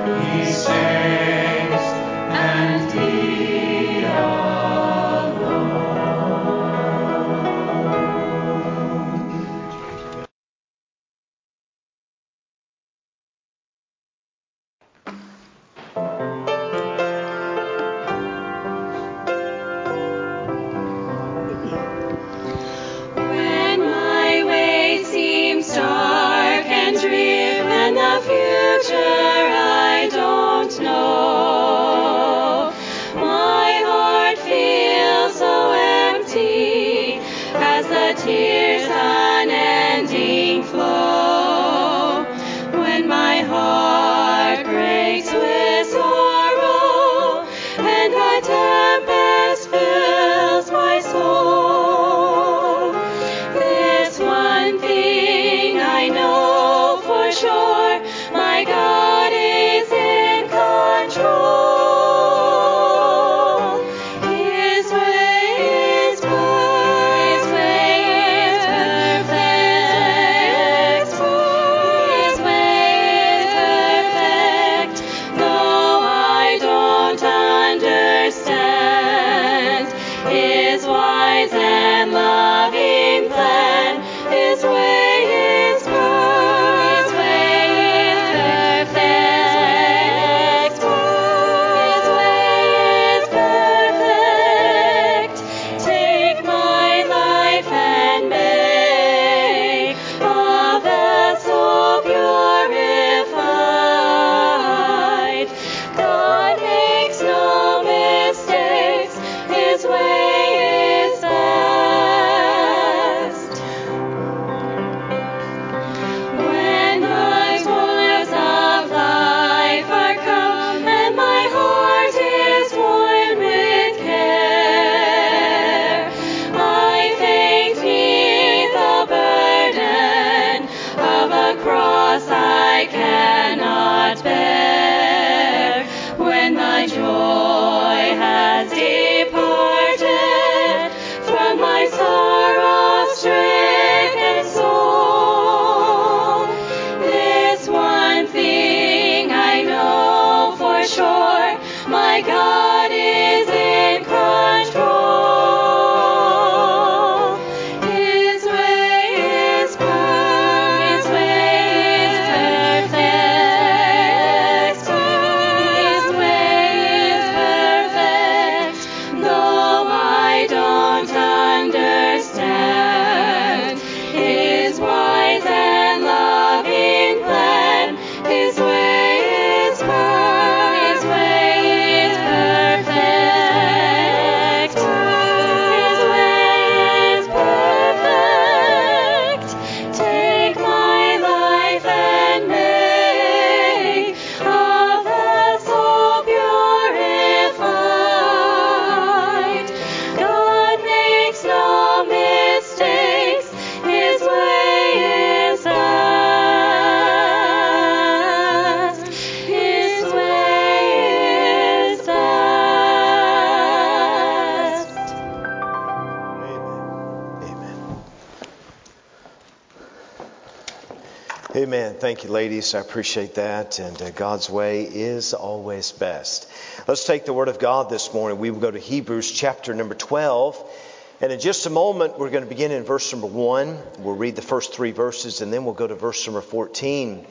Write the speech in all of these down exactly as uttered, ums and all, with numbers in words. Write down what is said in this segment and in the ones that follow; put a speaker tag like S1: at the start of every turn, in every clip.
S1: Amen. Thank you, ladies. I appreciate that. And uh, God's way is always best. Let's take the Word of God this morning. We will go to Hebrews chapter number twelve. And in just a moment, we're going to begin in verse number one. We'll read the first three verses and then we'll go to verse number fourteen.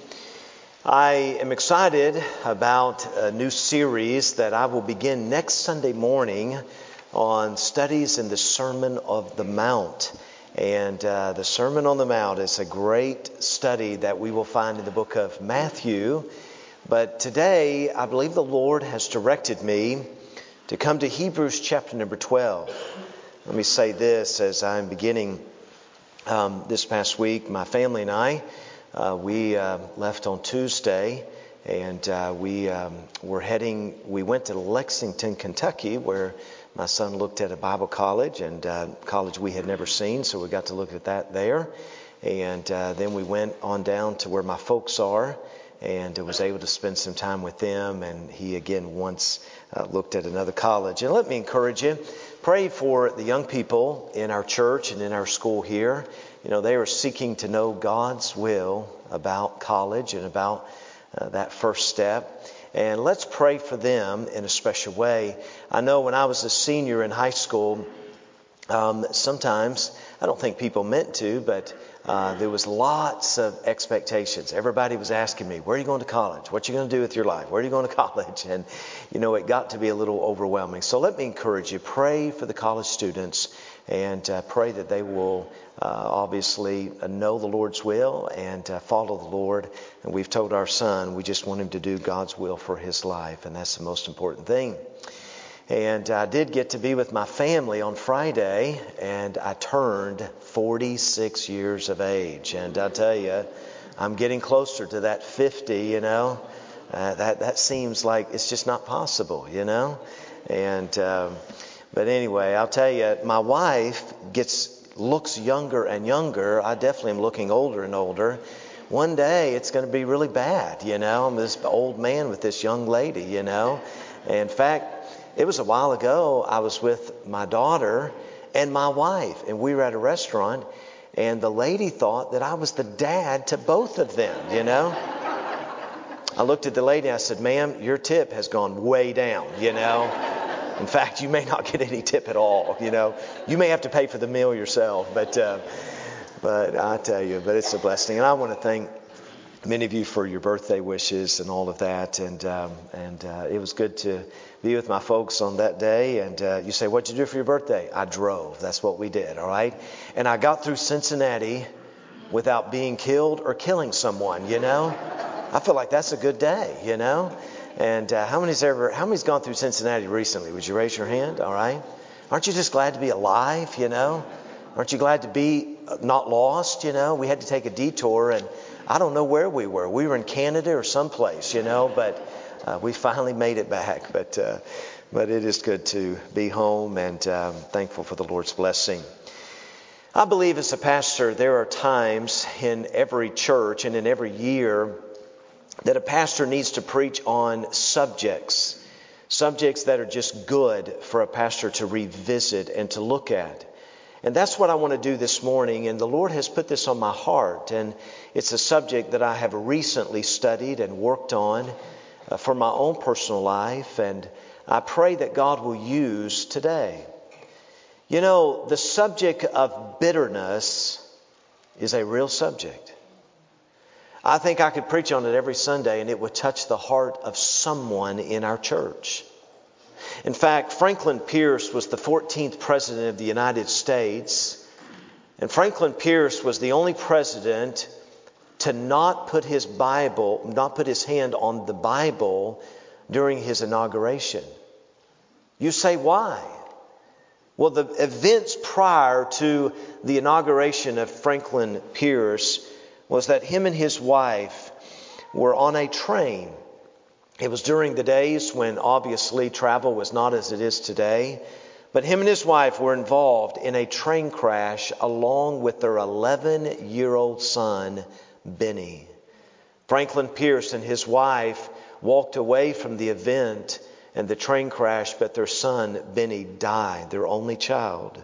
S1: I am excited about a new series that I will begin next Sunday morning on studies in the Sermon of the Mount. And uh, the Sermon on the Mount is a great study that we will find in the book of Matthew. But today, I believe the Lord has directed me to come to Hebrews chapter number twelve. Let me say this as I'm beginning um, this past week. My family and I, uh, we uh, left on Tuesday, and uh, we um, were heading, we went to Lexington, Kentucky, where my son looked at a Bible college, and uh, college we had never seen, so we got to look at that there. And uh, then we went on down to where my folks are, and was able to spend some time with them. And he again once uh, looked at another college. And let me encourage you, pray for the young people in our church and in our school here. You know, they are seeking to know God's will about college and about uh, that first step. And let's pray for them in a special way. I know when I was a senior in high school, um, sometimes, I don't think people meant to, but uh, there was lots of expectations. Everybody was asking me, where are you going to college? What are you going to do with your life? Where are you going to college? And, you know, it got to be a little overwhelming. So let me encourage you, pray for the college students and uh, pray that they will uh, obviously uh, know the Lord's will and uh, follow the Lord. And we've told our son we just want him to do God's will for his life, and that's the most important thing. And I did get to be with my family on Friday, and I turned forty-six years of age. And I tell you, I'm getting closer to that fifty, you know. Uh, that, that seems like it's just not possible, you know. And um, but anyway, I'll tell you, my wife gets looks younger and younger. I definitely am looking older and older. One day it's going to be really bad, you know. I'm this old man with this young lady, you know. In fact, it was a while ago, I was with my daughter and my wife, and we were at a restaurant, and the lady thought that I was the dad to both of them, you know. I looked at the lady, I said, ma'am, your tip has gone way down, you know. In fact, you may not get any tip at all, you know. You may have to pay for the meal yourself, but uh, but I tell you, but it's a blessing. And I want to thank many of you for your birthday wishes and all of that, and um, and uh, it was good to be with my folks on that day. And uh, you say, what'd you do for your birthday? I drove. That's what we did, all right? And I got through Cincinnati without being killed or killing someone, you know? I feel like that's a good day, you know? And uh, how many's ever, how many's gone through Cincinnati recently? Would you raise your hand, all right? Aren't you just glad to be alive, you know? Aren't you glad to be not lost, you know? We had to take a detour, and I don't know where we were. We were in Canada or someplace, you know, but uh, we finally made it back. But uh, but it is good to be home, and um, thankful for the Lord's blessing. I believe as a pastor, there are times in every church and in every year that a pastor needs to preach on subjects, subjects that are just good for a pastor to revisit and to look at. And that's what I want to do this morning. And the Lord has put this on my heart. And it's a subject that I have recently studied and worked on uh, for my own personal life. And I pray that God will use today. You know, the subject of bitterness is a real subject. I think I could preach on it every Sunday and it would touch the heart of someone in our church. In fact, Franklin Pierce was the fourteenth president of the United States. And Franklin Pierce was the only president to not put his Bible, not put his hand on the Bible during his inauguration. You say, why? Well, the events prior to the inauguration of Franklin Pierce was that him and his wife were on a train. It was during the days when obviously travel was not as it is today. But him and his wife were involved in a train crash along with their eleven-year-old son, Benny. Franklin Pierce and his wife walked away from the event and the train crash, but their son, Benny, died, their only child.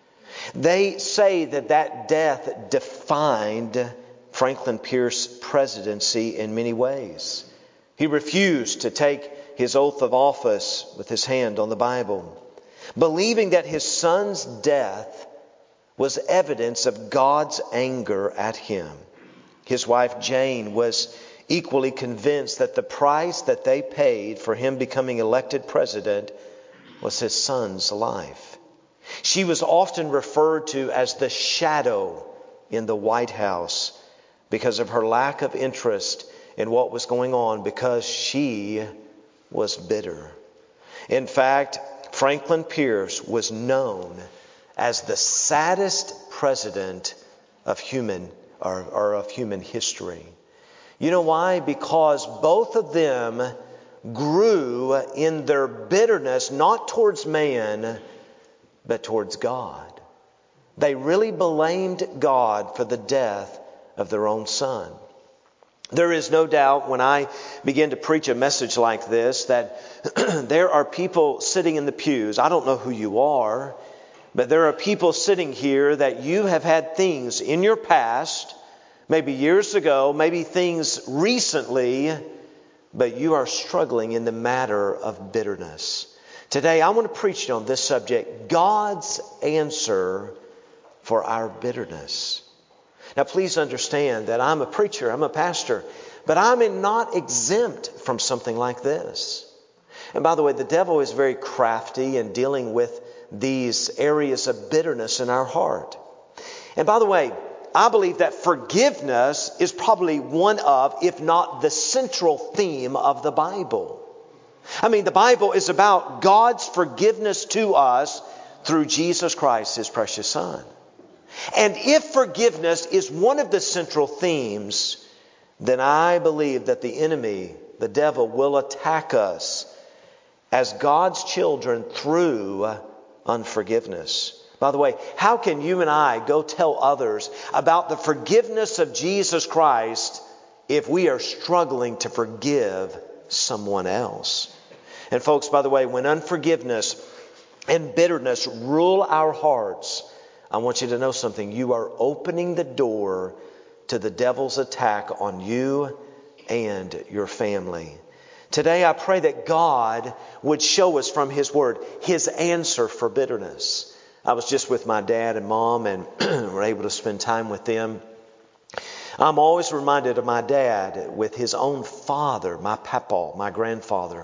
S1: They say that that death defined Franklin Pierce's presidency in many ways. He refused to take his oath of office with his hand on the Bible, believing that his son's death was evidence of God's anger at him. His wife Jane was equally convinced that the price that they paid for him becoming elected president was his son's life. She was often referred to as the shadow in the White House because of her lack of interest in what was going on, because she was bitter. In fact, Franklin Pierce was known as the saddest president of human or, or of human history. You know why? Because both of them grew in their bitterness, not towards man, but towards God. They really blamed God for the death of their own son. There is no doubt when I begin to preach a message like this that there are people sitting in the pews. I don't know who you are, but there are people sitting here that you have had things in your past, maybe years ago, maybe things recently, but you are struggling in the matter of bitterness. Today I want to preach on this subject, God's answer for our bitterness. Now please understand that I'm a preacher, I'm a pastor, but I'm not exempt from something like this. And by the way, the devil is very crafty in dealing with these areas of bitterness in our heart. And by the way, I believe that forgiveness is probably one of, if not the central theme of the Bible. I mean, the Bible is about God's forgiveness to us through Jesus Christ, His precious Son. And if forgiveness is one of the central themes, then I believe that the enemy, the devil, will attack us as God's children through unforgiveness. By the way, how can you and I go tell others about the forgiveness of Jesus Christ if we are struggling to forgive someone else? And folks, by the way, when unforgiveness and bitterness rule our hearts, I want you to know something. You are opening the door to the devil's attack on you and your family. Today I pray that God would show us from His Word His answer for bitterness. I was just with my dad and mom and were able to spend time with them. I'm always reminded of my dad with his own father, my papa, my grandfather.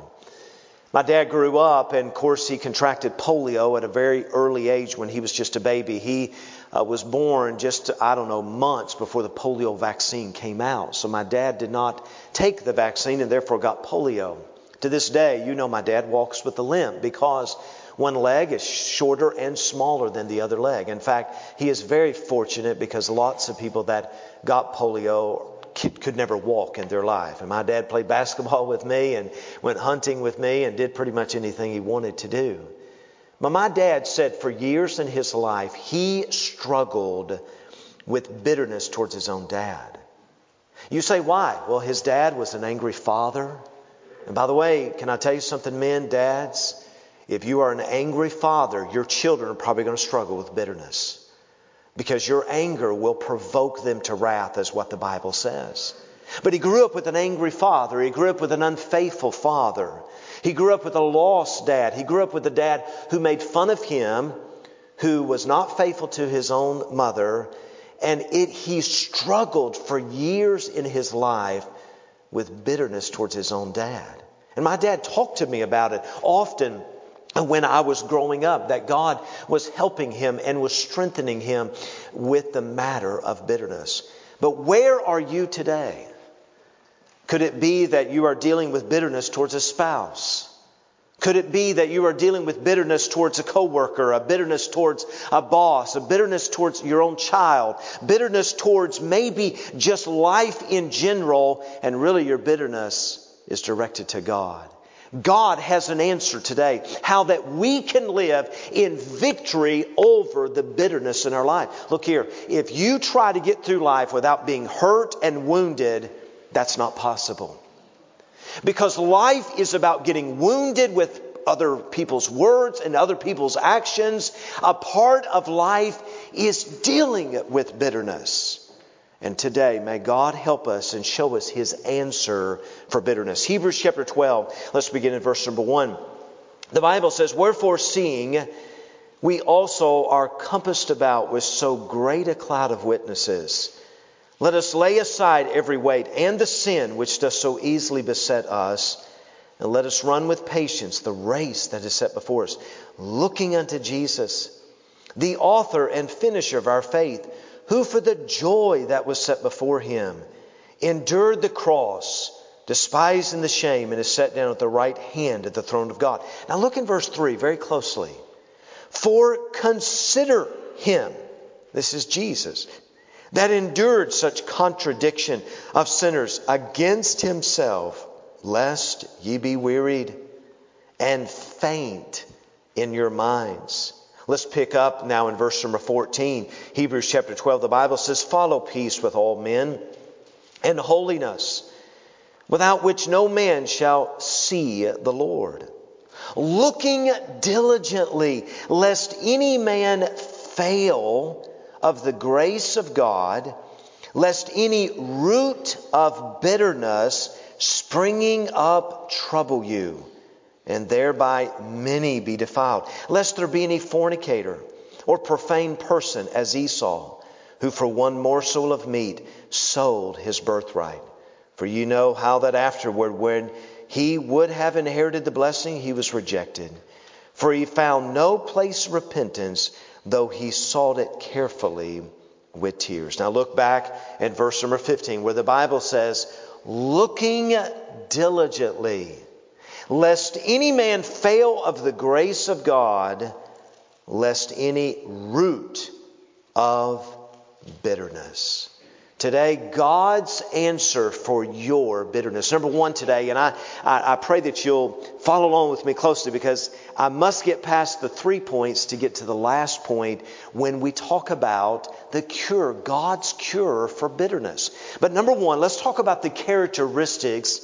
S1: My dad grew up, and of course he contracted polio at a very early age when he was just a baby. He uh, was born just, I don't know, months before the polio vaccine came out. So my dad did not take the vaccine and therefore got polio. To this day, you know my dad walks with a limp because one leg is shorter and smaller than the other leg. In fact, he is very fortunate because lots of people that got polio could never walk in their life. And my dad played basketball with me and went hunting with me and did pretty much anything he wanted to do. But my dad said for years in his life, he struggled with bitterness towards his own dad. You say, why? Well, his dad was an angry father. And by the way, can I tell you something, men, dads? If you are an angry father, your children are probably going to struggle with bitterness. Because your anger will provoke them to wrath, is what the Bible says. But he grew up with an angry father. He grew up with an unfaithful father. He grew up with a lost dad. He grew up with a dad who made fun of him, who was not faithful to his own mother. And it, he struggled for years in his life with bitterness towards his own dad. And my dad talked to me about it often when I was growing up, that God was helping him and was strengthening him with the matter of bitterness. But where are you today? Could it be that you are dealing with bitterness towards a spouse? Could it be that you are dealing with bitterness towards a coworker, a bitterness towards a boss, a bitterness towards your own child, bitterness towards maybe just life in general, and really your bitterness is directed to God? God has an answer today, how that we can live in victory over the bitterness in our life. Look here, if you try to get through life without being hurt and wounded, that's not possible. Because life is about getting wounded with other people's words and other people's actions. A part of life is dealing with bitterness. And today, may God help us and show us His answer for bitterness. Hebrews chapter twelve, let's begin in verse number one. The Bible says, wherefore seeing we also are compassed about with so great a cloud of witnesses, let us lay aside every weight and the sin which does so easily beset us, and let us run with patience the race that is set before us, looking unto Jesus, the author and finisher of our faith, who for the joy that was set before Him endured the cross, despising the shame, and is set down at the right hand of the throne of God. Now look in verse three very closely. For consider Him, this is Jesus, that endured such contradiction of sinners against Himself, lest ye be wearied and faint in your minds. Let's pick up now in verse number fourteen. Hebrews chapter twelve, the Bible says, follow peace with all men and holiness, without which no man shall see the Lord. Looking diligently, lest any man fail of the grace of God, lest any root of bitterness springing up trouble you, and thereby many be defiled. Lest there be any fornicator or profane person as Esau, who for one morsel of meat sold his birthright. For you know how that afterward, when he would have inherited the blessing, he was rejected. For he found no place of repentance, though he sought it carefully with tears. Now look back at verse number fifteen, where the Bible says, looking diligently, lest any man fail of the grace of God, lest any root of bitterness. Today, God's answer for your bitterness. Number one today, and I, I, I pray that you'll follow along with me closely, because I must get past the three points to get to the last point when we talk about the cure, God's cure for bitterness. But number one, let's talk about the characteristics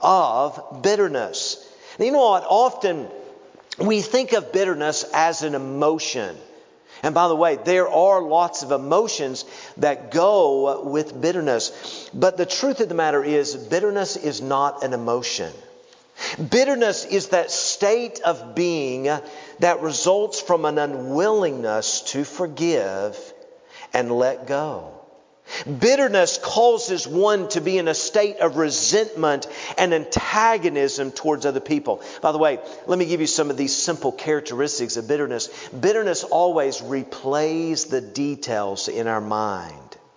S1: of bitterness. Now, you know what? Often we think of bitterness as an emotion. And by the way, there are lots of emotions that go with bitterness. But the truth of the matter is, bitterness is not an emotion. Bitterness is that state of being that results from an unwillingness to forgive and let go. Bitterness causes one to be in a state of resentment and antagonism towards other people. By the way, let me give you some of these simple characteristics of bitterness. Bitterness always replays the details in our mind.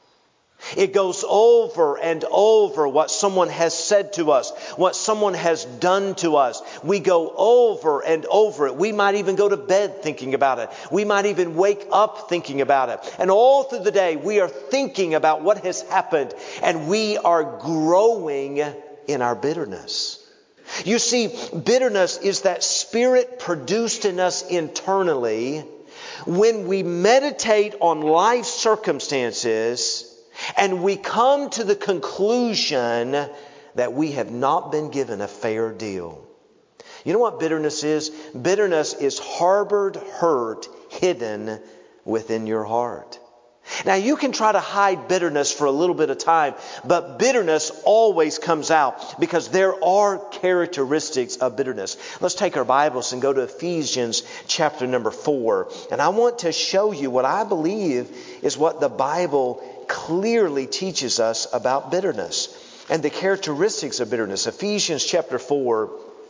S1: It goes over and over what someone has said to us, what someone has done to us. We go over and over it. We might even go to bed thinking about it. We might even wake up thinking about it. And all through the day, we are thinking about what has happened, and we are growing in our bitterness. You see, bitterness is that spirit produced in us internally when we meditate on life's circumstances and we come to the conclusion that we have not been given a fair deal. You know what bitterness is? Bitterness is harbored hurt hidden within your heart. Now, you can try to hide bitterness for a little bit of time, but bitterness always comes out because there are characteristics of bitterness. Let's take our Bibles and go to Ephesians chapter number four. And I want to show you what I believe is what the Bible clearly teaches us about bitterness and the characteristics of bitterness. Ephesians chapter four.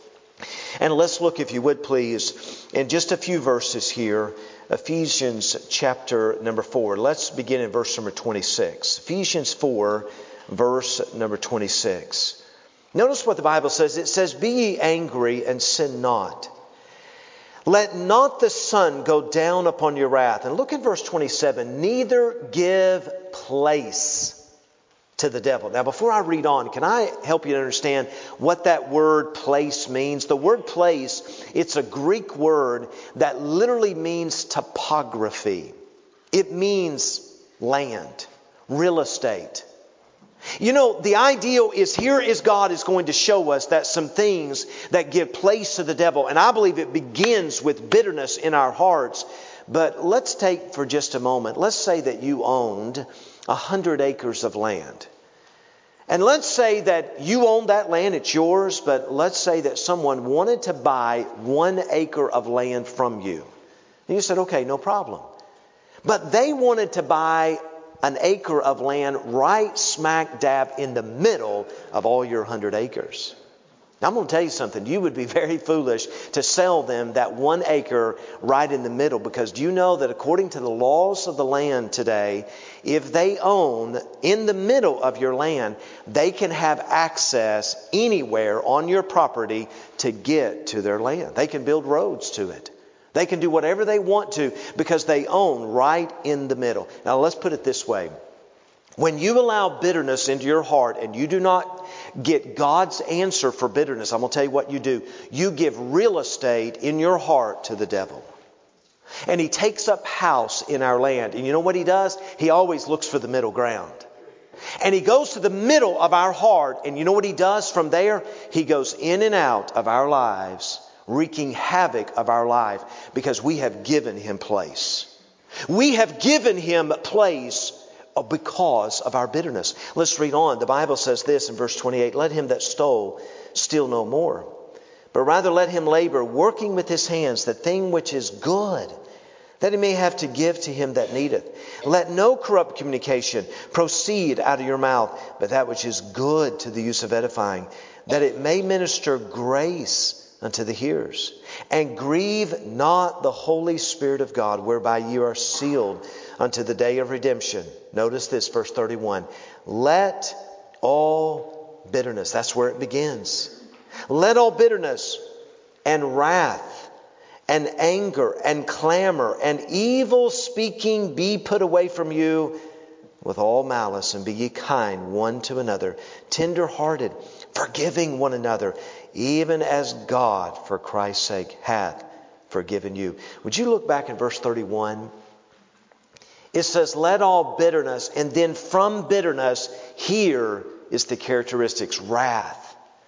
S1: And let's look, if you would please, in just a few verses here. Ephesians chapter number four. Let's begin in verse number twenty-six. Ephesians four, verse number twenty-six. Notice what the Bible says. It says, "Be ye angry and sin not. Let not the sun go down upon your wrath." And look at verse twenty-seven. "Neither give place to the devil." Now, before I read on, can I help you to understand what that word place means? The word place, it's a Greek word that literally means topography. It means land, real estate. You know, the ideal is here is God is going to show us that some things that give place to the devil, and I believe it begins with bitterness in our hearts. But let's take for just a moment, let's say that you owned a hundred acres of land. And let's say that you own that land, it's yours, but let's say that someone wanted to buy one acre of land from you. And you said, okay, no problem. But they wanted to buy an acre of land right smack dab in the middle of all your hundred acres. Now, I'm going to tell you something. You would be very foolish to sell them that one acre right in the middle, because do you know that according to the laws of the land today, if they own in the middle of your land, they can have access anywhere on your property to get to their land. They can build roads to it. They can do whatever they want to because they own right in the middle. Now, let's put it this way. When you allow bitterness into your heart and you do not get God's answer for bitterness, I'm going to tell you what you do. You give real estate in your heart to the devil. And he takes up house in our land. And you know what he does? He always looks for the middle ground. And he goes to the middle of our heart. And you know what he does from there? He goes in and out of our lives, wreaking havoc of our life because we have given him place. We have given him place because of our bitterness. Let's read on. The Bible says this in verse twenty-eight, let him that stole steal no more, but rather let him labor, working with his hands the thing which is good, that he may have to give to him that needeth. Let no corrupt communication proceed out of your mouth, but that which is good to the use of edifying, that it may minister grace unto the hearers. And grieve not the Holy Spirit of God, whereby you are sealed unto the day of redemption. Notice this, verse thirty-one. Let all bitterness, that's where it begins. Let all bitterness and wrath and anger and clamor and evil speaking be put away from you with all malice, and be ye kind one to another, tender-hearted, forgiving one another, even as God for Christ's sake hath forgiven you. Would you look back in verse thirty-one? It says, let all bitterness, and then from bitterness, here is the characteristics, wrath.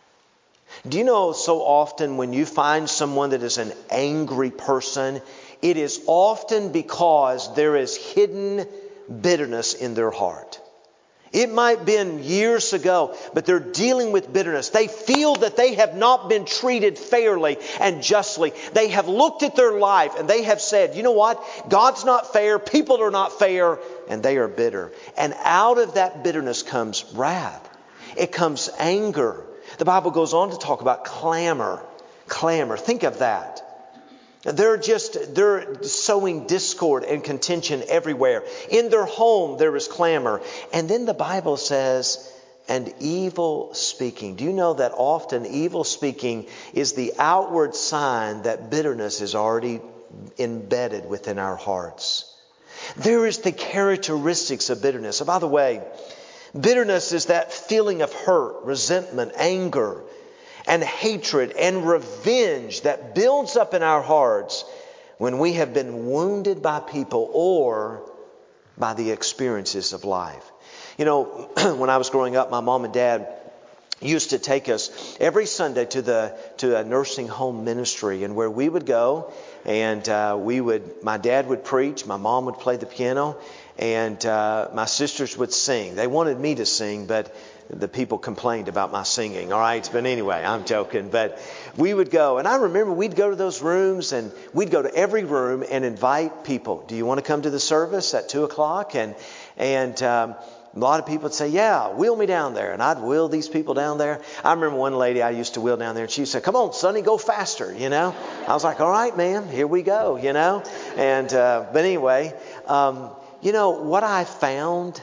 S1: Do you know so often when you find someone that is an angry person, it is often because there is hidden bitterness in their heart. It might have been years ago, but they're dealing with bitterness. They feel that they have not been treated fairly and justly. They have looked at their life and they have said, you know what? God's not fair. People are not fair. And they are bitter. And out of that bitterness comes wrath. It comes anger. The Bible goes on to talk about clamor. Clamor. Think of that. They're just, they're sowing discord and contention everywhere. In their home, there is clamor. And then the Bible says, and evil speaking. Do you know that often evil speaking is the outward sign that bitterness is already embedded within our hearts? There is the characteristics of bitterness. And by the way, bitterness is that feeling of hurt, resentment, anger, and hatred and revenge that builds up in our hearts when we have been wounded by people or by the experiences of life. You know, when I was growing up, my mom and dad used to take us every Sunday to the to a nursing home ministry, and where we would go, and uh, we would, my dad would preach, my mom would play the piano, and uh, my sisters would sing. They wanted me to sing, but the people complained about my singing. All right. But anyway, I'm joking. But we would go. And I remember we'd go to those rooms, and we'd go to every room and invite people. Do you want to come to the service at two o'clock? And, and, um, a lot of people would say, yeah, wheel me down there. And I'd wheel these people down there. I remember one lady I used to wheel down there, and she said, come on, Sonny, go faster, you know. I was like, all right, ma'am, here we go, you know. And uh, but anyway, um, you know, what I found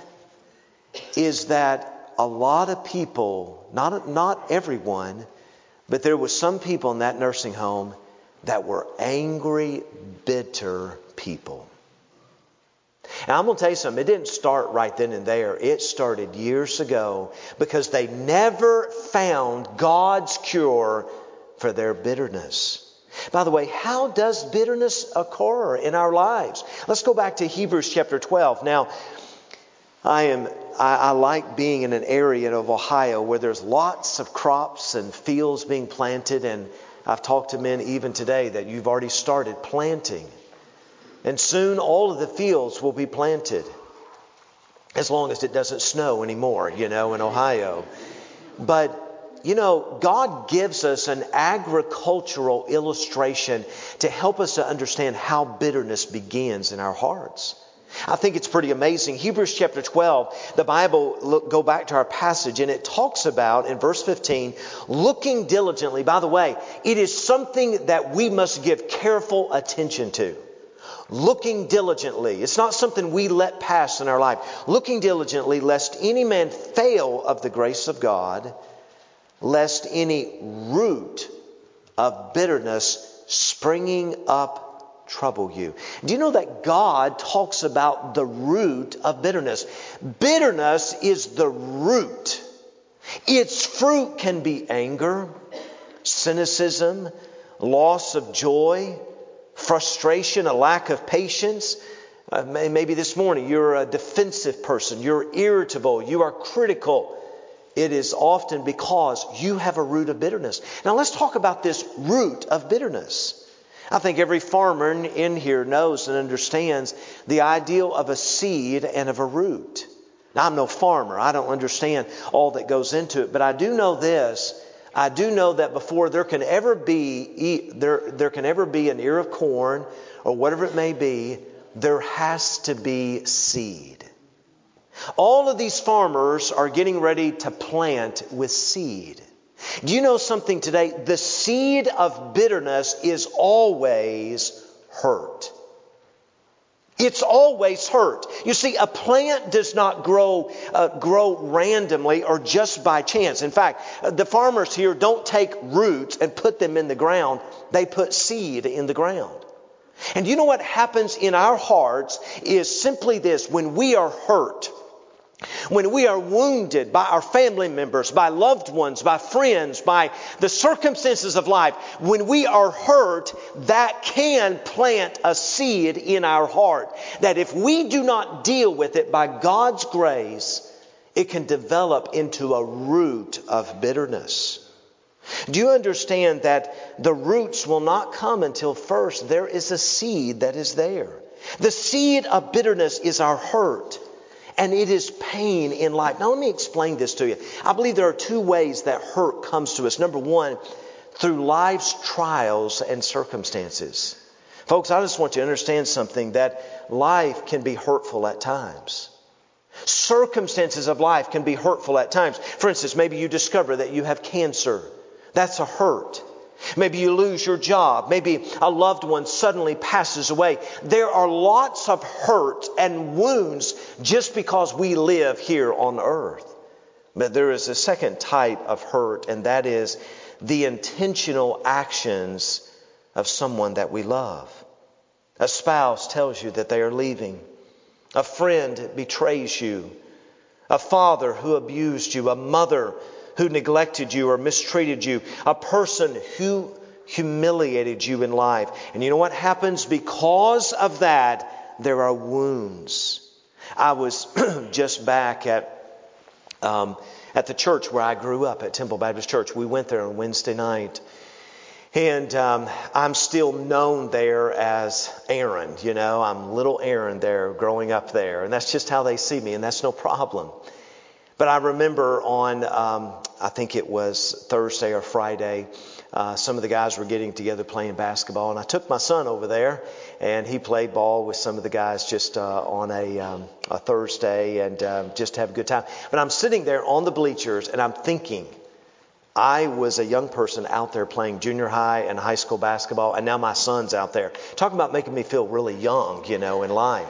S1: is that a lot of people, not not everyone, but there was some people in that nursing home that were angry, bitter people. And I'm going to tell you something. It didn't start right then and there. It started years ago because they never found God's cure for their bitterness. By the way, how does bitterness occur in our lives? Let's go back to Hebrews chapter twelve. Now, I am I, I like being in an area of Ohio where there's lots of crops and fields being planted. And I've talked to men even today that you've already started planting. And soon all of the fields will be planted. As long as it doesn't snow anymore, you know, in Ohio. But, you know, God gives us an agricultural illustration to help us to understand how bitterness begins in our hearts. I think it's pretty amazing. Hebrews chapter twelve, the Bible, look, go back to our passage, and it talks about, in verse fifteen, looking diligently. By the way, it is something that we must give careful attention to. Looking diligently. It's not something we let pass in our life. Looking diligently, lest any man fail of the grace of God, lest any root of bitterness springing up trouble you. Do you know that God talks about the root of bitterness? Bitterness is the root. Its fruit can be anger, cynicism, loss of joy, frustration, a lack of patience. Uh, maybe this morning you're a defensive person. You're irritable. You are critical. It is often because you have a root of bitterness. Now let's talk about this root of bitterness. I think every farmer in here knows and understands the ideal of a seed and of a root. Now, I'm no farmer. I don't understand all that goes into it. But I do know this. I do know that before there can ever be there, there can ever be an ear of corn or whatever it may be, there has to be seed. All of these farmers are getting ready to plant with seed. Do you know something today? The seed of bitterness is always hurt. It's always hurt. You see, a plant does not grow uh, grow randomly or just by chance. In fact, the farmers here don't take roots and put them in the ground. They put seed in the ground. And you know what happens in our hearts is simply this. When we are hurt, when we are wounded by our family members, by loved ones, by friends, by the circumstances of life, when we are hurt, that can plant a seed in our heart that if we do not deal with it by God's grace, it can develop into a root of bitterness. Do you understand that the roots will not come until first there is a seed that is there? The seed of bitterness is our hurt. And it is pain in life. Now let me explain this to you. I believe there are two ways that hurt comes to us. Number one, through life's trials and circumstances. Folks, I just want you to understand something, that life can be hurtful at times. Circumstances of life can be hurtful at times. For instance, maybe you discover that you have cancer. That's a hurt. Maybe you lose your job. Maybe a loved one suddenly passes away. There are lots of hurt and wounds just because we live here on earth. But there is a second type of hurt, and that is the intentional actions of someone that we love. A spouse tells you that they are leaving. A friend betrays you. A father who abused you. A mother who neglected you or mistreated you, a person who humiliated you in life. And you know what happens? Because of that, there are wounds. I was just back at um, at the church where I grew up, at Temple Baptist Church. We went there on Wednesday night. And um, I'm still known there as Aaron. You know, I'm little Aaron there, growing up there. And that's just how they see me, and that's no problem. But I remember on, um, I think it was Thursday or Friday, uh, some of the guys were getting together playing basketball. And I took my son over there, and he played ball with some of the guys just uh, on a, um, a Thursday and um, just to have a good time. But I'm sitting there on the bleachers, and I'm thinking, I was a young person out there playing junior high and high school basketball, and now my son's out there. Talking about making me feel really young, you know, in life.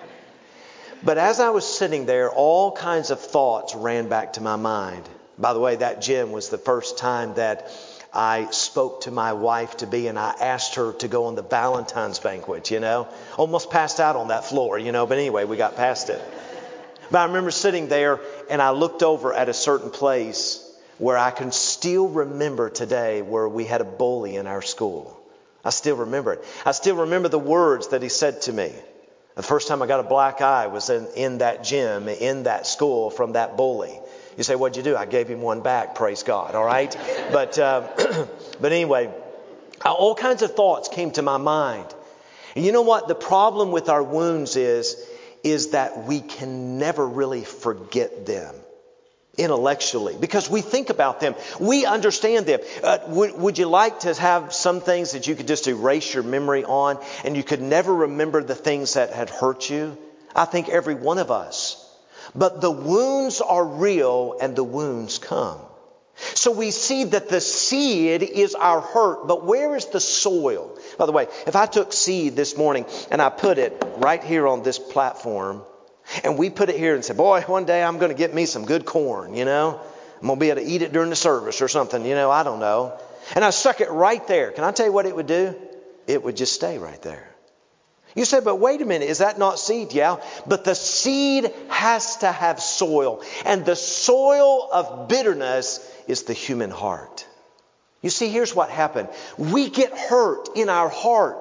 S1: But as I was sitting there, all kinds of thoughts ran back to my mind. By the way, that gym was the first time that I spoke to my wife-to-be, and I asked her to go on the Valentine's banquet, you know. Almost passed out on that floor, you know, but anyway, we got past it. But I remember sitting there, and I looked over at a certain place where I can still remember today where we had a bully in our school. I still remember it. I still remember the words that he said to me. The first time I got a black eye was in, in that gym, in that school, from that bully. You say, what'd you do? I gave him one back, praise God, all right? But um, but anyway, all kinds of thoughts came to my mind. And you know what? The problem with our wounds is, is that we can never really forget them intellectually, because we think about them. We understand them. Uh, would, would you like to have some things that you could just erase your memory on and you could never remember the things that had hurt you? I think every one of us. But the wounds are real, and the wounds come. So we see that the seed is our hurt, but where is the soil? By the way, if I took seed this morning and I put it right here on this platform, and we put it here and said, boy, one day I'm going to get me some good corn, you know. I'm going to be able to eat it during the service or something, you know, I don't know. And I stuck it right there. Can I tell you what it would do? It would just stay right there. You say, but wait a minute, is that not seed? Yeah, but the seed has to have soil. And the soil of bitterness is the human heart. You see, here's what happened. We get hurt in our heart.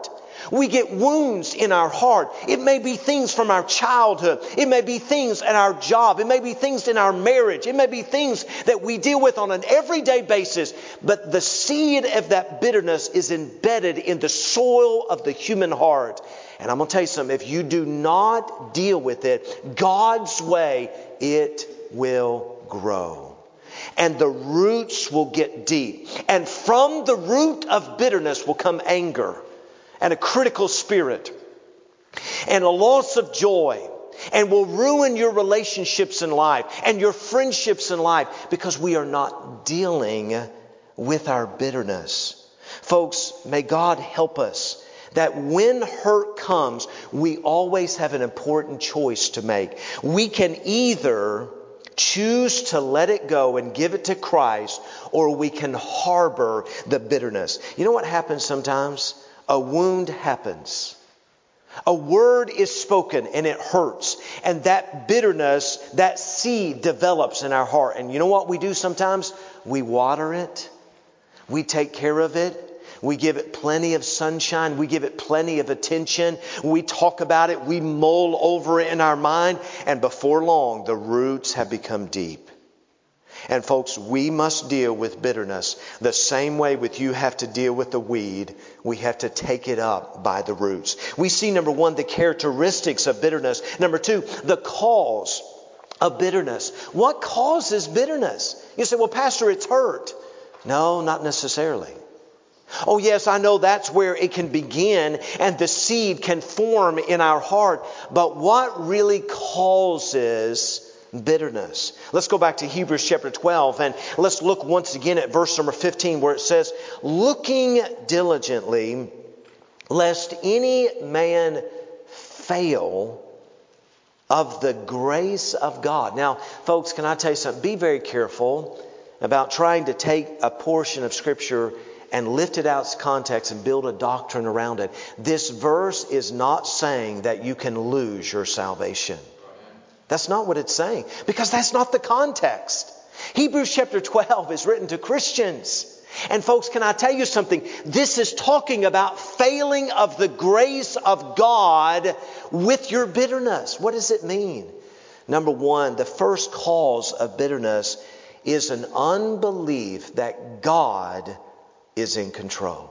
S1: We get wounds in our heart. It may be things from our childhood. It may be things in our job. It may be things in our marriage. It may be things that we deal with on an everyday basis. But the seed of that bitterness is embedded in the soil of the human heart. And I'm going to tell you something. If you do not deal with it God's way, it will grow. And the roots will get deep. And from the root of bitterness will come anger and a critical spirit and a loss of joy, and will ruin your relationships in life and your friendships in life because we are not dealing with our bitterness. Folks, may God help us that when hurt comes, we always have an important choice to make. We can either choose to let it go and give it to Christ, or we can harbor the bitterness. You know what happens sometimes? A wound happens. A word is spoken and it hurts. And that bitterness, that seed develops in our heart. And you know what we do sometimes? We water it. We take care of it. We give it plenty of sunshine. We give it plenty of attention. We talk about it. We mull over it in our mind. And before long, the roots have become deep. And folks, we must deal with bitterness the same way with you have to deal with the weed. We have to take it up by the roots. We see, number one, the characteristics of bitterness. Number two, the cause of bitterness. What causes bitterness? You say, well, Pastor, it's hurt. No, not necessarily. Oh, yes, I know that's where it can begin and the seed can form in our heart. But what really causes bitterness? Let's go back to Hebrews chapter twelve and let's look once again at verse number fifteen, where it says, looking diligently, lest any man fail of the grace of God. Now, folks, can I tell you something? Be very careful about trying to take a portion of Scripture and lift it out of context and build a doctrine around it. This verse is not saying that you can lose your salvation. That's not what it's saying, because that's not the context. Hebrews chapter twelve is written to Christians. And folks, can I tell you something? This is talking about failing of the grace of God with your bitterness. What does it mean? Number one, the first cause of bitterness is an unbelief that God is in control.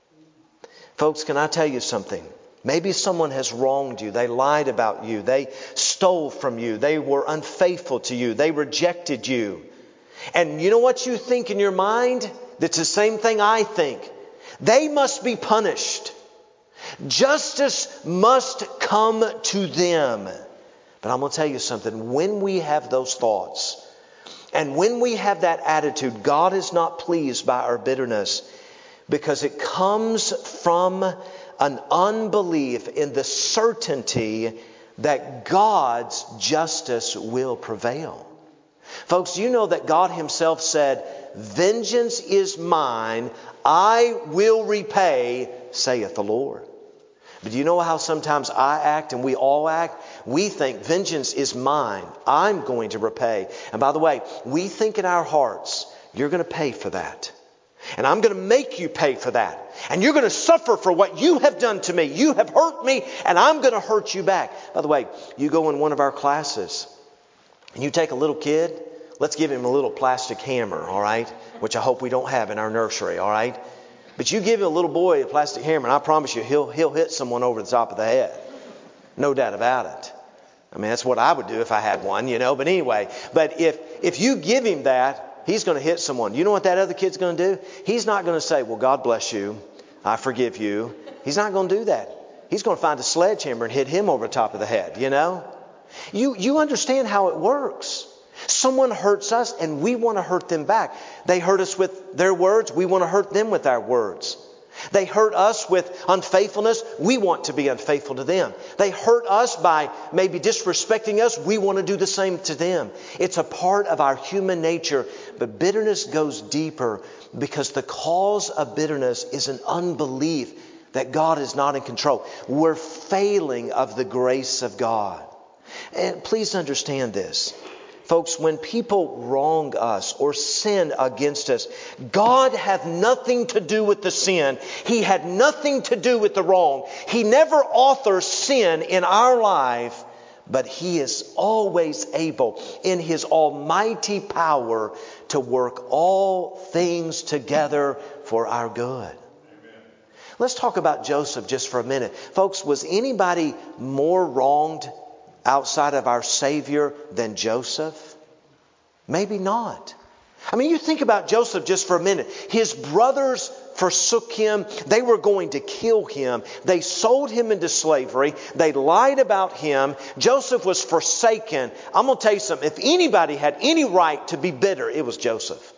S1: Folks, can I tell you something? Maybe someone has wronged you. They lied about you. They stole from you. They were unfaithful to you. They rejected you. And you know what you think in your mind? That's the same thing I think. They must be punished. Justice must come to them. But I'm going to tell you something. When we have those thoughts, and when we have that attitude, God is not pleased by our bitterness, because it comes from an unbelief in the certainty that God's justice will prevail. Folks, you know that God Himself said, vengeance is mine, I will repay, saith the Lord. But do you know how sometimes I act and we all act? We think vengeance is mine. I'm going to repay. And by the way, we think in our hearts, you're going to pay for that. And I'm going to make you pay for that. And you're going to suffer for what you have done to me. You have hurt me, and I'm going to hurt you back. By the way, you go in one of our classes and you take a little kid. Let's give him a little plastic hammer, all right? Which I hope we don't have in our nursery, all right? But you give a little boy a plastic hammer, and I promise you, he'll he'll hit someone over the top of the head. No doubt about it. I mean, that's what I would do if I had one, you know. But anyway, but if if you give him that, he's going to hit someone. You know what that other kid's going to do? He's not going to say, well, God bless you. I forgive you. He's not going to do that. He's going to find a sledgehammer and hit him over the top of the head, you know. You you understand how it works. Someone hurts us and we want to hurt them back. They hurt us with their words. We want to hurt them with our words. They hurt us with unfaithfulness. We want to be unfaithful to them. They hurt us by maybe disrespecting us. We want to do the same to them. It's a part of our human nature. But bitterness goes deeper, because the cause of bitterness is an unbelief that God is not in control. We're failing of the grace of God. And please understand this. Folks, when people wrong us or sin against us, God had nothing to do with the sin. He had nothing to do with the wrong. He never authors sin in our life, but He is always able in His almighty power to work all things together for our good. Amen. Let's talk about Joseph just for a minute. Folks, was anybody more wronged outside of our Savior than Joseph? Maybe not. I mean, you think about Joseph just for a minute. His brothers forsook him. They were going to kill him. They sold him into slavery. They lied about him. Joseph was forsaken. I'm going to tell you something. If anybody had any right to be bitter, it was Joseph.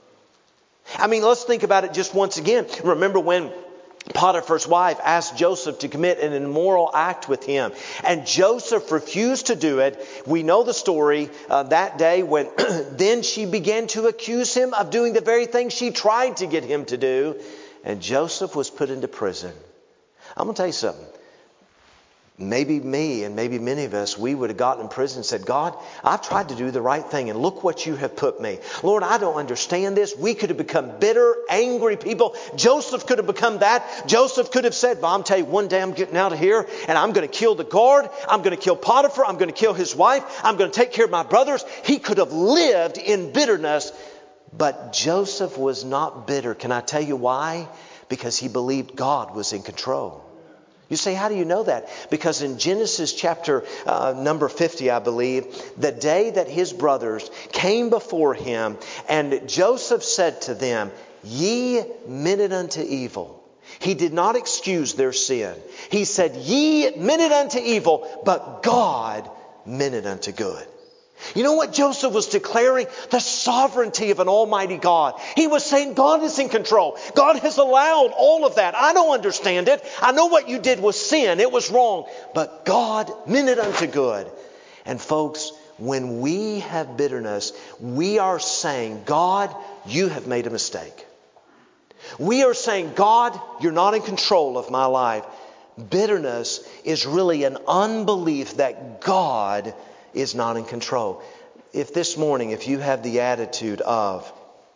S1: I mean, let's think about it just once again. Remember when Potiphar's wife asked Joseph to commit an immoral act with him, and Joseph refused to do it. We know the story uh, that day when then she began to accuse him of doing the very thing she tried to get him to do, and Joseph was put into prison. I'm going to tell you something. Maybe me and maybe many of us, we would have gotten in prison and said, God, I've tried to do the right thing and look what you have put me. Lord, I don't understand this. We could have become bitter, angry people. Joseph could have become that. Joseph could have said, well, I'm telling you, one day I'm getting out of here and I'm going to kill the guard. I'm going to kill Potiphar. I'm going to kill his wife. I'm going to take care of my brothers. He could have lived in bitterness. But Joseph was not bitter. Can I tell you why? Because he believed God was in control. You say, how do you know that? Because in Genesis chapter uh, number fifty, I believe, the day that his brothers came before him, and Joseph said to them, ye meant it unto evil. He did not excuse their sin. He said, ye meant it unto evil, but God meant it unto good. You know what Joseph was declaring? The sovereignty of an almighty God. He was saying God is in control. God has allowed all of that. I don't understand it. I know what you did was sin. It was wrong. But God meant it unto good. And folks, when we have bitterness, we are saying, God, you have made a mistake. We are saying, God, you're not in control of my life. Bitterness is really an unbelief that God is not in control. If this morning, if you have the attitude of,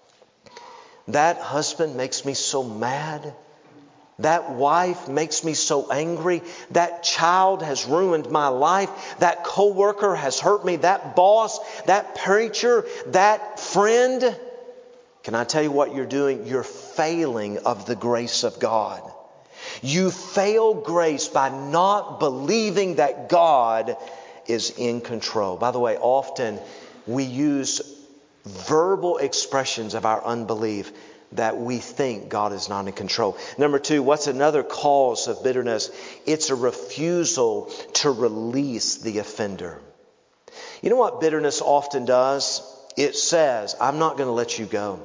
S1: that husband makes me so mad, that wife makes me so angry, that child has ruined my life, that coworker has hurt me, that boss, that preacher, that friend, can I tell you what you're doing? You're failing of the grace of God. You fail grace by not believing that God is in control. By the way, often we use verbal expressions of our unbelief that we think God is not in control. Number two, what's another cause of bitterness? It's a refusal to release the offender. You know what bitterness often does? It says, I'm not going to let you go.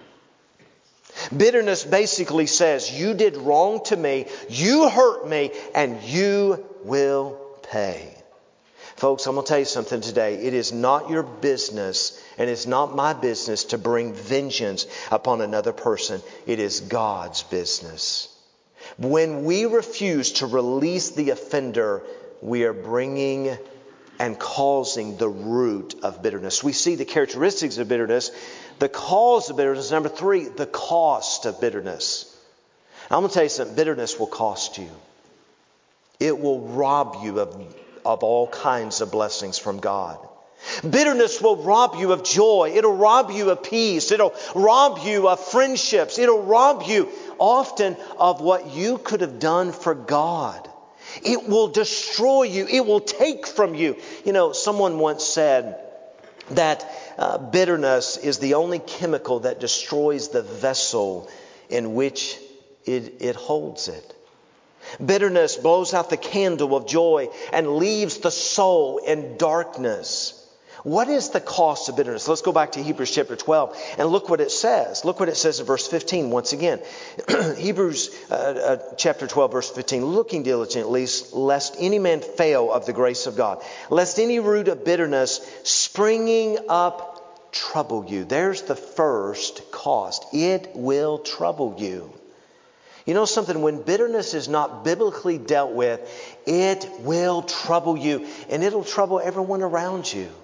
S1: Bitterness basically says, you did wrong to me, you hurt me, and you will pay. Folks, I'm going to tell you something today. It is not your business and it's not my business to bring vengeance upon another person. It is God's business. When we refuse to release the offender, we are bringing and causing the root of bitterness. We see the characteristics of bitterness, the cause of bitterness. Number three, the cost of bitterness. I'm going to tell you something. Bitterness will cost you. It will rob you of of all kinds of blessings from God. Bitterness will rob you of joy. It'll rob you of peace. It'll rob you of friendships. It'll rob you often of what you could have done for God. It will destroy you. It will take from you. You know, someone once said that uh, bitterness is the only chemical that destroys the vessel in which it, it holds it. Bitterness blows out the candle of joy and leaves the soul in darkness. What is the cost of bitterness? Let's go back to Hebrews chapter twelve and look what it says. Look what it says in verse fifteen once again. Hebrews uh, uh, chapter twelve verse fifteen. Looking diligently lest any man fail of the grace of God. Lest any root of bitterness springing up trouble you. There's the first cost. It will trouble you. You know something, when bitterness is not biblically dealt with, it will trouble you and it'll trouble everyone around you.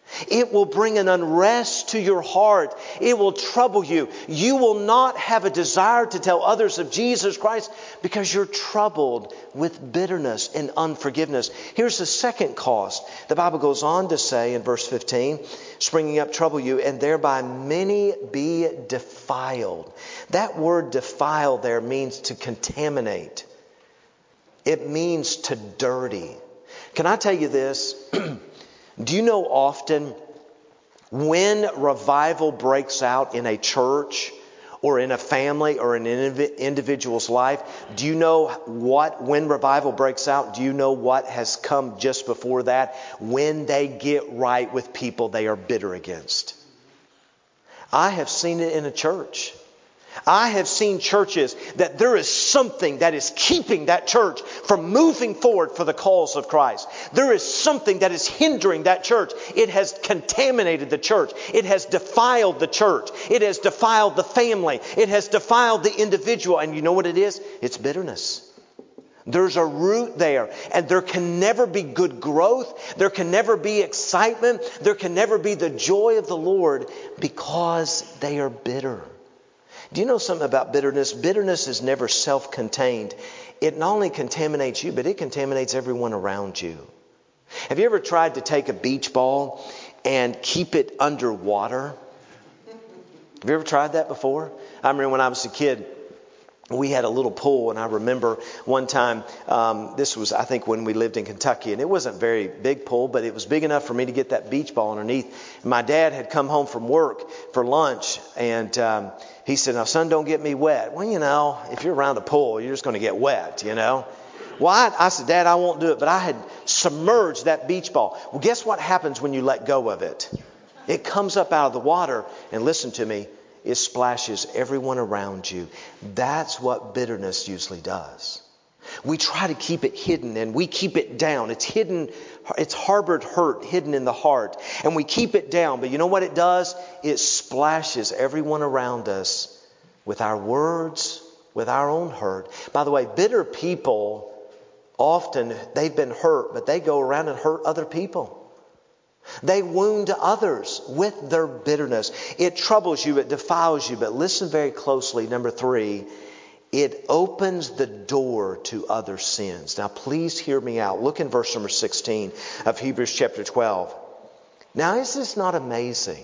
S1: It will bring an unrest to your heart. It will trouble you. You will not have a desire to tell others of Jesus Christ because you're troubled with bitterness and unforgiveness. Here's the second cost. The Bible goes on to say in verse fifteen, springing up trouble you, and thereby many be defiled. That word defile there means to contaminate. It means to dirty. Can I tell you this? Do you know often when revival breaks out in a church or in a family or in an individual's life, do you know what, when revival breaks out, do you know what has come just before that? When they get right with people they are bitter against. I have seen it in a church. I have seen churches that there is something that is keeping that church from moving forward for the cause of Christ. There is something that is hindering that church. It has contaminated the church. It has defiled the church. It has defiled the family. It has defiled the individual. And you know what it is? It's bitterness. There's a root there, and there can never be good growth. There can never be excitement. There can never be the joy of the Lord because they are bitter. Do you know something about bitterness? Bitterness is never self-contained. It not only contaminates you, but it contaminates everyone around you. Have you ever tried to take a beach ball and keep it underwater? Have you ever tried that before? I remember when I was a kid, we had a little pool, and I remember one time, um, this was, I think, when we lived in Kentucky, and it wasn't a very big pool, but it was big enough for me to get that beach ball underneath. And my dad had come home from work for lunch, and um, he said, "Now, son, don't get me wet." Well, you know, if you're around a pool, you're just going to get wet, you know. Well, I, I said, "Dad, I won't do it," but I had submerged that beach ball. Well, guess what happens when you let go of it? It comes up out of the water, and listen to me, it splashes everyone around you. That's what bitterness usually does. We try to keep it hidden, and we keep it down. It's hidden, it's harbored hurt hidden in the heart, and we keep it down. But you know what it does? It splashes everyone around us with our words, with our own hurt. By the way, bitter people, often they've been hurt, but they go around and hurt other people. They wound others with their bitterness. It troubles you, it defiles you. But listen very closely. Number three, it opens the door to other sins. Now, please hear me out. Look in verse number sixteen of Hebrews chapter twelve. Now, is this not amazing?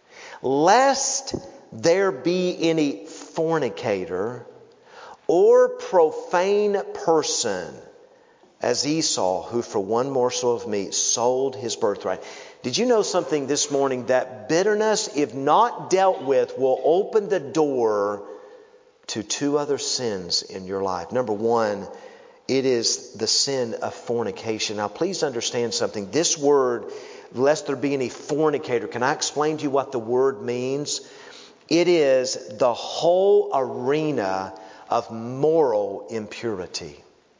S1: Lest there be any fornicator or profane person as Esau, who for one morsel of meat sold his birthright. Did you know something this morning? That bitterness, if not dealt with, will open the door to two other sins in your life. Number one, it is the sin of fornication. Now, please understand something. This word, lest there be any fornicator, can I explain to you what the word means? It is the whole arena of moral impurity.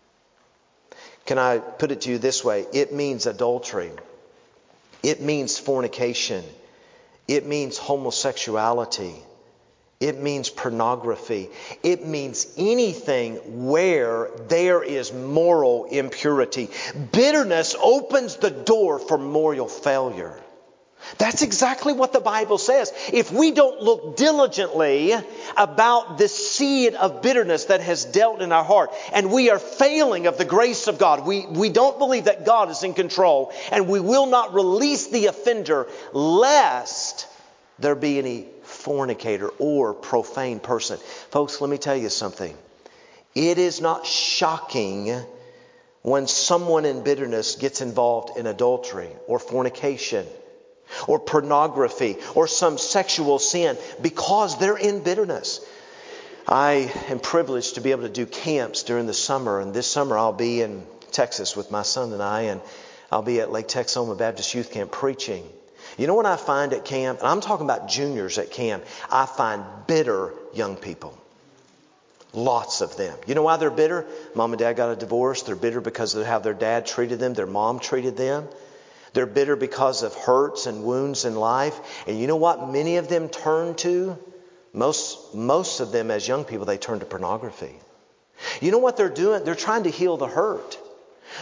S1: Can I put it to you this way? It means adultery. It means fornication. It means homosexuality. It means pornography. It means anything where there is moral impurity. Bitterness opens the door for moral failure. That's exactly what the Bible says. If we don't look diligently about this seed of bitterness that has dealt in our heart, and we are failing of the grace of God, we, we don't believe that God is in control, and we will not release the offender lest there be any fornicator or profane person. Folks, let me tell you something. It is not shocking when someone in bitterness gets involved in adultery or fornication or pornography or some sexual sin because they're in bitterness. I am privileged to be able to do camps during the summer, and this summer I'll be in Texas with my son and I, and I'll be at Lake Texoma Baptist Youth Camp preaching. You know what I find at camp? And I'm talking about juniors at camp. I find bitter young people. Lots of them. You know why they're bitter? Mom and dad got a divorce. They're bitter because of how their dad treated them, their mom treated them. They're bitter because of hurts and wounds in life. And you know what many of them turn to? Most, most of them as young people, they turn to pornography. You know what they're doing? They're trying to heal the hurt.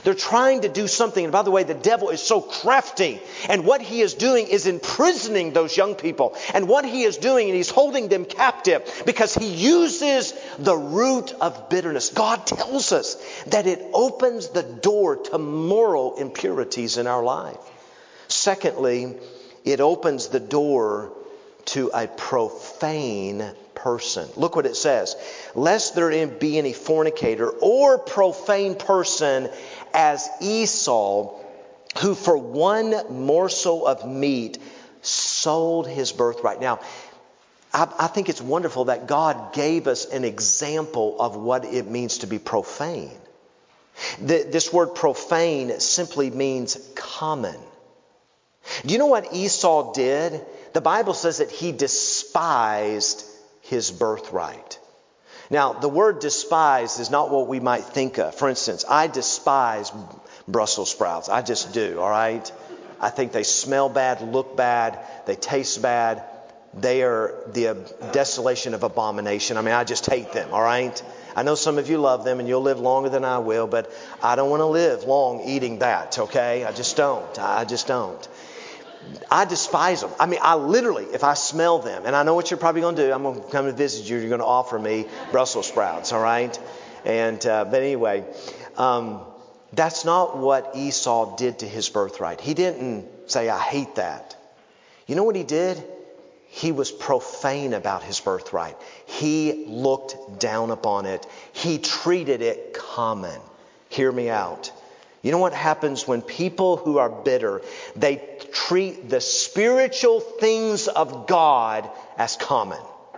S1: They're trying to do something. And by the way, the devil is so crafty. And what he is doing is imprisoning those young people. And what he is doing, and he's holding them captive because he uses the root of bitterness. God tells us that it opens the door to moral impurities in our life. Secondly, it opens the door to a profane person. Look what it says. Lest there be any fornicator or profane person as Esau, who for one morsel of meat sold his birthright. Now, I, I think it's wonderful that God gave us an example of what it means to be profane. The, this word profane simply means common. Do you know what Esau did? The Bible says that he despised his birthright. Now, the word despise is not what we might think of. For instance, I despise Brussels sprouts. I just do, all right? I think they smell bad, look bad, they taste bad. They are the desolation of abomination. I mean, I just hate them, all right? I know some of you love them and you'll live longer than I will, but I don't want to live long eating that, okay? I just don't. I just don't. I despise them. I mean, I literally, if I smell them, and I know what you're probably going to do, I'm going to come to visit you, you're going to offer me Brussels sprouts, all right? And, uh, but anyway, um, that's not what Esau did to his birthright. He didn't say, I hate that. You know what he did? He was profane about his birthright. He looked down upon it. He treated it common. Hear me out. You know what happens when people who are bitter, they treat the spiritual things of God as common.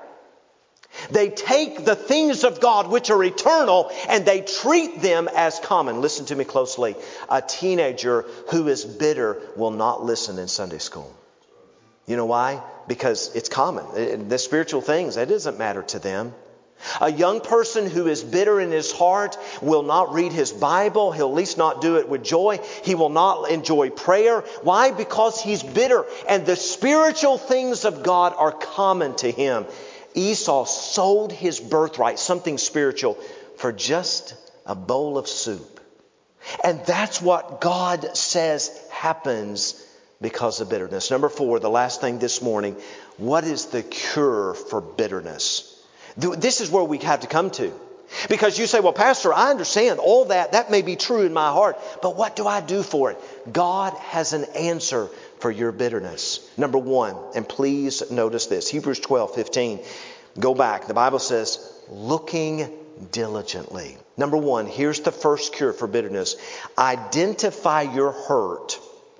S1: They take the things of God which are eternal and they treat them as common. Listen to me closely. A teenager who is bitter will not listen in Sunday school. You know why? Because it's common. The spiritual things, that doesn't matter to them. A young person who is bitter in his heart will not read his Bible. He'll at least not do it with joy. He will not enjoy prayer. Why? Because he's bitter. And the spiritual things of God are common to him. Esau sold his birthright, something spiritual, for just a bowl of soup. And that's what God says happens because of bitterness. Number four, the last thing this morning, what is the cure for bitterness? This is where we have to come to. Because you say, well, Pastor, I understand all that. That may be true in my heart. But what do I do for it? God has an answer for your bitterness. Number one, and please notice this. Hebrews twelve fifteen. Go back. The Bible says, looking diligently. Number one, here's the first cure for bitterness. Identify your hurt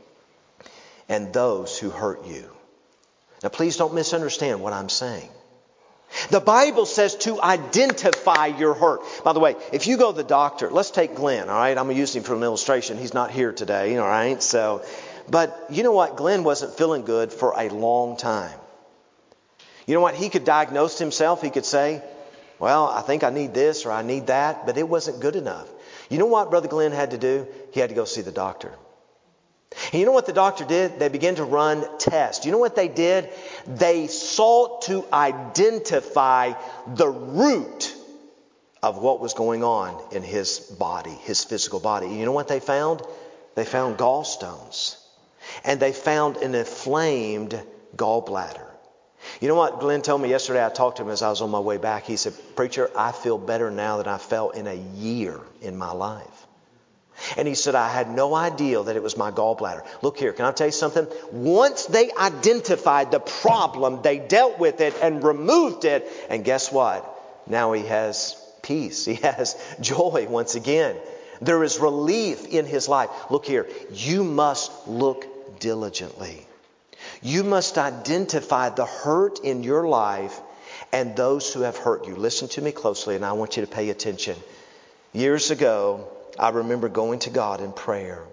S1: and those who hurt you. Now, please don't misunderstand what I'm saying. The Bible says to identify your hurt. By the way, if you go to the doctor, let's take Glenn, all right? I'm going to use him for an illustration. He's not here today, all right? So, but you know what? Glenn wasn't feeling good for a long time. You know what? He could diagnose himself. He could say, well, I think I need this or I need that, but it wasn't good enough. You know what Brother Glenn had to do? He had to go see the doctor. And you know what the doctor did? They began to run tests. You know what they did? They sought to identify the root of what was going on in his body, his physical body. And you know what they found? They found gallstones. And they found an inflamed gallbladder. You know what Glenn told me yesterday? I talked to him as I was on my way back. He said, Preacher, I feel better now than I felt in a year in my life. And he said, I had no idea that it was my gallbladder. Look here, can I tell you something? Once they identified the problem, they dealt with it and removed it. And guess what? Now he has peace. He has joy once again. There is relief in his life. Look here, you must look diligently. You must identify the hurt in your life and those who have hurt you. Listen to me closely, and I want you to pay attention. Years ago, I remember going to God in prayer.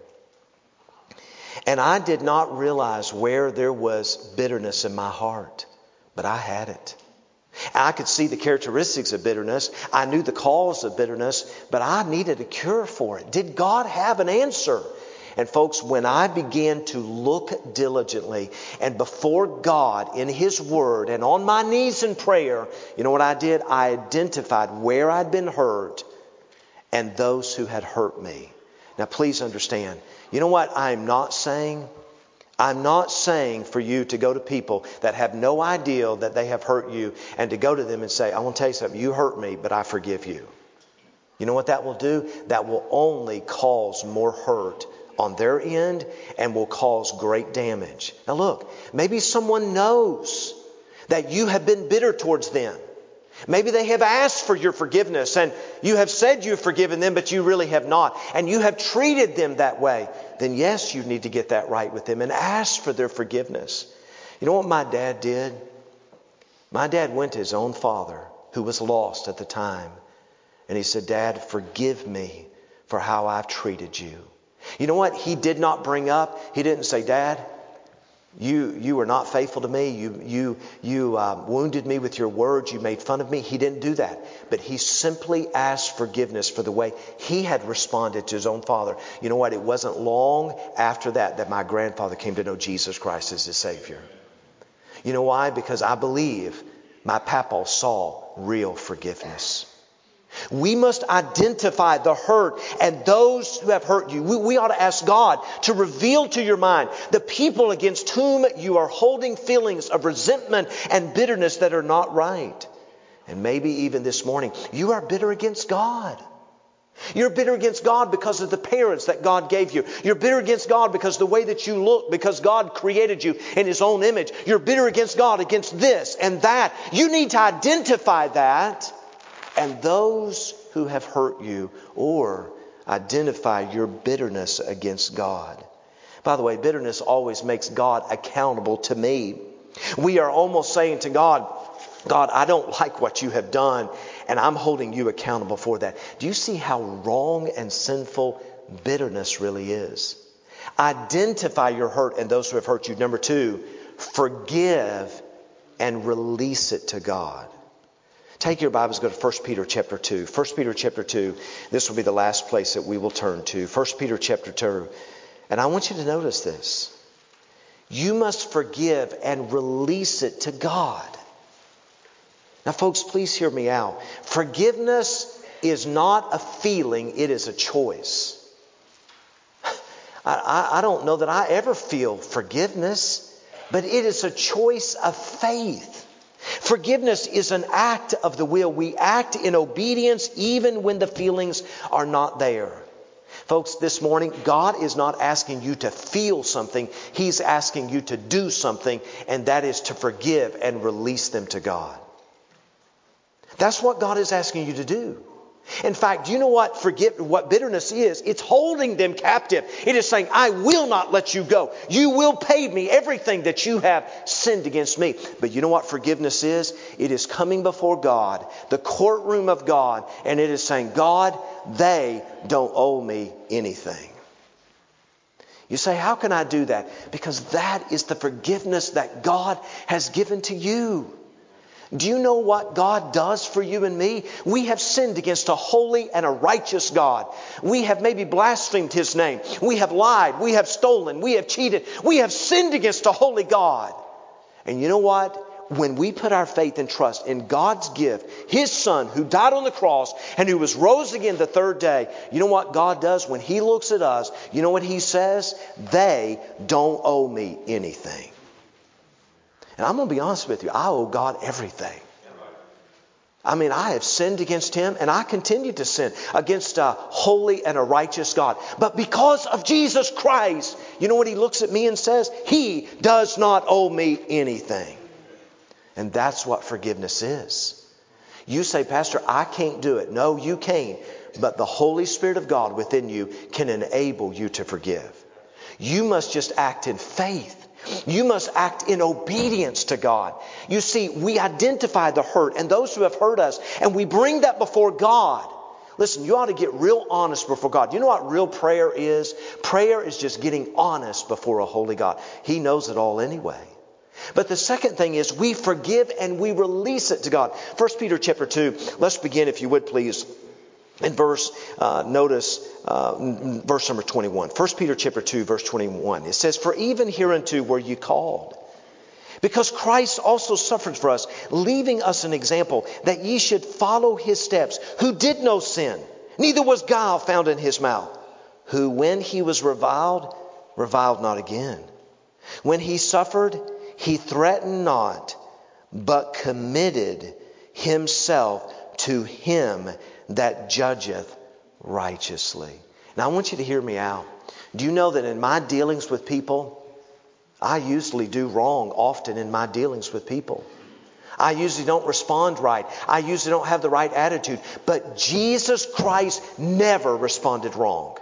S1: And I did not realize where there was bitterness in my heart. But I had it. I could see the characteristics of bitterness. I knew the cause of bitterness. But I needed a cure for it. Did God have an answer? And folks, when I began to look diligently and before God in His Word and on my knees in prayer, you know what I did? I identified where I'd been hurt and those who had hurt me. Now please understand, you know what I'm not saying? I'm not saying for you to go to people that have no idea that they have hurt you and to go to them and say, I want to tell you something, you hurt me, but I forgive you. You know what that will do? That will only cause more hurt on their end and will cause great damage. Now look, maybe someone knows that you have been bitter towards them. Maybe they have asked for your forgiveness and you have said you've forgiven them, but you really have not. And you have treated them that way. Then yes, you need to get that right with them and ask for their forgiveness. You know what my dad did? My dad went to his own father, who was lost at the time. And he said, Dad, forgive me for how I've treated you. You know what he did not bring up? He didn't say, Dad, You you were not faithful to me. You you you uh, wounded me with your words. You made fun of me. He didn't do that. But he simply asked forgiveness for the way he had responded to his own father. You know what? It wasn't long after that that my grandfather came to know Jesus Christ as his Savior. You know why? Because I believe my papa saw real forgiveness. We must identify the hurt and those who have hurt you. We, we ought to ask God to reveal to your mind the people against whom you are holding feelings of resentment and bitterness that are not right. And maybe even this morning, you are bitter against God. You're bitter against God because of the parents that God gave you. You're bitter against God because of the way that you look, because God created you in His own image. You're bitter against God against this and that. You need to identify that. And those who have hurt you, or identify your bitterness against God. By the way, bitterness always makes God accountable to me. We are almost saying to God, God, I don't like what you have done, and I'm holding you accountable for that. Do you see how wrong and sinful bitterness really is? Identify your hurt and those who have hurt you. Number two, forgive and release it to God. Take your Bibles, go to First Peter chapter two. First Peter chapter two, this will be the last place that we will turn to. First Peter chapter two. And I want you to notice this. You must forgive and release it to God. Now folks, please hear me out. Forgiveness is not a feeling, it is a choice. I, I, I don't know that I ever feel forgiveness, but it is a choice of faith. Forgiveness is an act of the will. We act in obedience even when the feelings are not there. Folks, this morning, God is not asking you to feel something. He's asking you to do something, and that is to forgive and release them to God. That's what God is asking you to do. In fact, do you know what forgive, what bitterness is? It's holding them captive. It is saying, I will not let you go. You will pay me everything that you have sinned against me. But you know what forgiveness is? It is coming before God, the courtroom of God, and it is saying, God, they don't owe me anything. You say, how can I do that? Because that is the forgiveness that God has given to you. Do you know what God does for you and me? We have sinned against a holy and a righteous God. We have maybe blasphemed His name. We have lied. We have stolen. We have cheated. We have sinned against a holy God. And you know what? When we put our faith and trust in God's gift, His Son who died on the cross and who was rose again the third day, you know what God does when He looks at us? You know what He says? They don't owe me anything. And I'm going to be honest with you. I owe God everything. I mean, I have sinned against Him, and I continue to sin against a holy and a righteous God. But because of Jesus Christ, you know what He looks at me and says? He does not owe me anything. And that's what forgiveness is. You say, Pastor, I can't do it. No, you can't. But the Holy Spirit of God within you can enable you to forgive. You must just act in faith. You must act in obedience to God. You see, we identify the hurt and those who have hurt us, and we bring that before God. Listen, you ought to get real honest before God. You know what real prayer is? Prayer is just getting honest before a holy God. He knows it all anyway. But the second thing is we forgive and we release it to God. First Peter chapter two. Let's begin, if you would, please. In verse, uh, notice uh, verse number twenty-one. First Peter chapter two, verse twenty-one. It says, for even hereunto were ye called, because Christ also suffered for us, leaving us an example, that ye should follow His steps, who did no sin, neither was guile found in His mouth, who when he was reviled, reviled not again. When he suffered, he threatened not, but committed himself to him that judgeth righteously. Now I want you to hear me out. Do you know that in my dealings with people, I usually do wrong often in my dealings with people. I usually don't respond right. I usually don't have the right attitude. But Jesus Christ never responded wrong.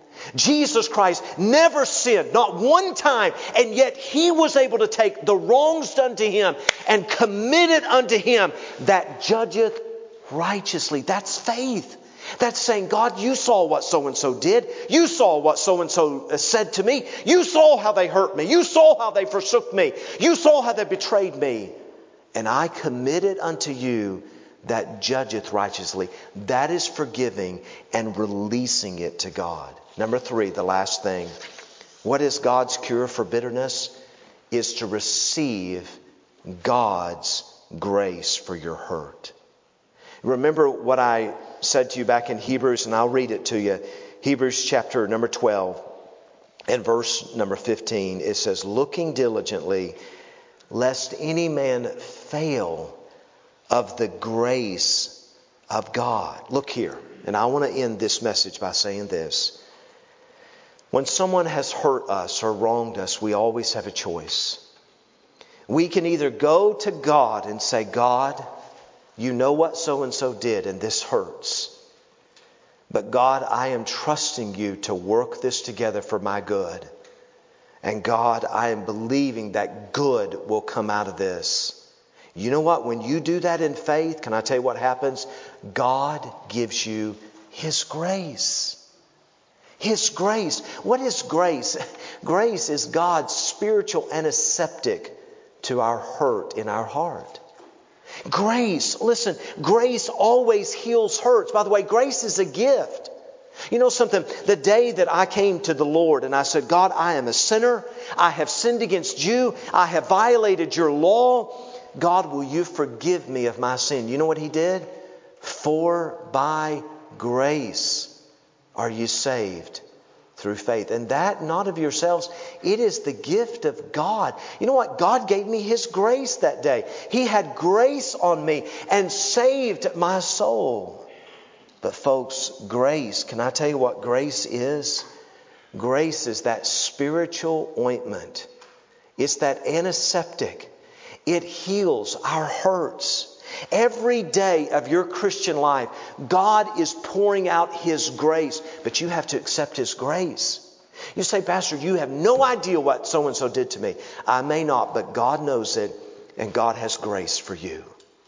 S1: Jesus Christ never sinned, not one time. And yet He was able to take the wrongs done to Him and commit it unto Him that judgeth righteously. That's faith. That's saying, God, you saw what so-and-so did. You saw what so-and-so said to me. You saw how they hurt me. You saw how they forsook me. You saw how they betrayed me. And I commit it unto you that judgeth righteously. That is forgiving and releasing it to God. Number three, the last thing. What is God's cure for bitterness? Is to receive God's grace for your hurt. Remember what I said to you back in Hebrews, and I'll read it to you. Hebrews chapter number twelve and verse number fifteen. It says, looking diligently, lest any man fail of the grace of God. Look here, and I want to end this message by saying this. When someone has hurt us or wronged us, we always have a choice. We can either go to God and say, God, you know what so-and-so did, and this hurts. But God, I am trusting you to work this together for my good. And God, I am believing that good will come out of this. You know what? When you do that in faith, can I tell you what happens? God gives you His grace. His grace. What is grace? Grace is God's spiritual antiseptic to our hurt in our heart. Grace, listen, grace always heals hurts. By the way, grace is a gift. You know something? The day that I came to the Lord and I said, God, I am a sinner. I have sinned against you. I have violated your law. God, will you forgive me of my sin? You know what He did? For by grace are you saved through faith. And that not of yourselves. It is the gift of God. You know what? God gave me His grace that day. He had grace on me and saved my soul. But folks, grace, can I tell you what grace is? Grace is that spiritual ointment. It's that antiseptic. It heals our hurts. Every day of your Christian life, God is pouring out His grace, but you have to accept His grace. You say, Pastor, you have no idea what so-and-so did to me. I may not, but God knows it, and God has grace for you.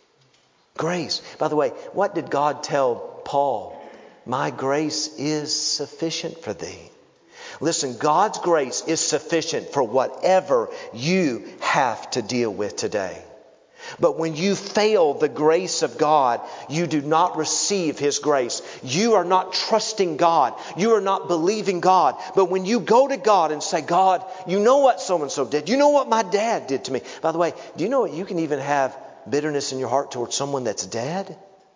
S1: Grace. By the way, what did God tell Paul? My grace is sufficient for thee. Listen, God's grace is sufficient for whatever you have to deal with today. But when you fail the grace of God, you do not receive His grace. You are not trusting God. You are not believing God. But when you go to God and say, God, you know what so-and-so did. You know what my dad did to me. By the way, do you know what? You can even have bitterness in your heart towards someone that's dead.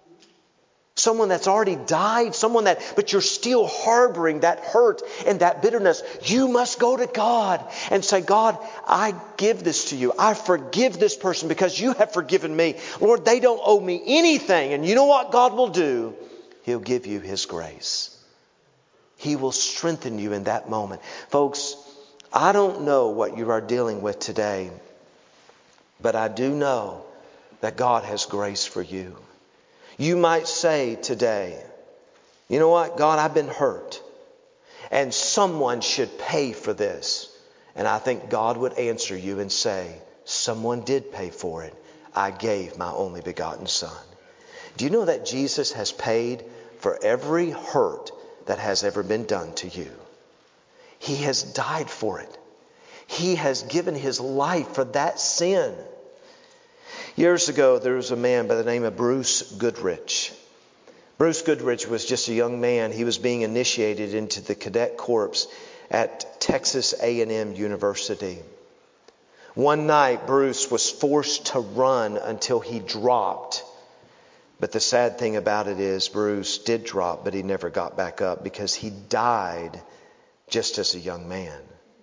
S1: Someone that's already died. Someone that, but you're still harboring that hurt and that bitterness. You must go to God and say, God, I give this to you. I forgive this person because you have forgiven me. Lord, they don't owe me anything. And you know what God will do? He'll give you His grace. He will strengthen you in that moment. Folks, I don't know what you are dealing with today, but I do know that God has grace for you. You might say today, you know what, God, I've been hurt. And someone should pay for this. And I think God would answer you and say, someone did pay for it. I gave my only begotten Son. Do you know that Jesus has paid for every hurt that has ever been done to you? He has died for it. He has given His life for that sin. Years ago, there was a man by the name of Bruce Goodrich. Bruce Goodrich was just a young man. He was being initiated into the cadet corps at Texas A and M University. One night, Bruce was forced to run until he dropped But the sad thing about it is Bruce did drop, but he never got back up because he died just as a young man.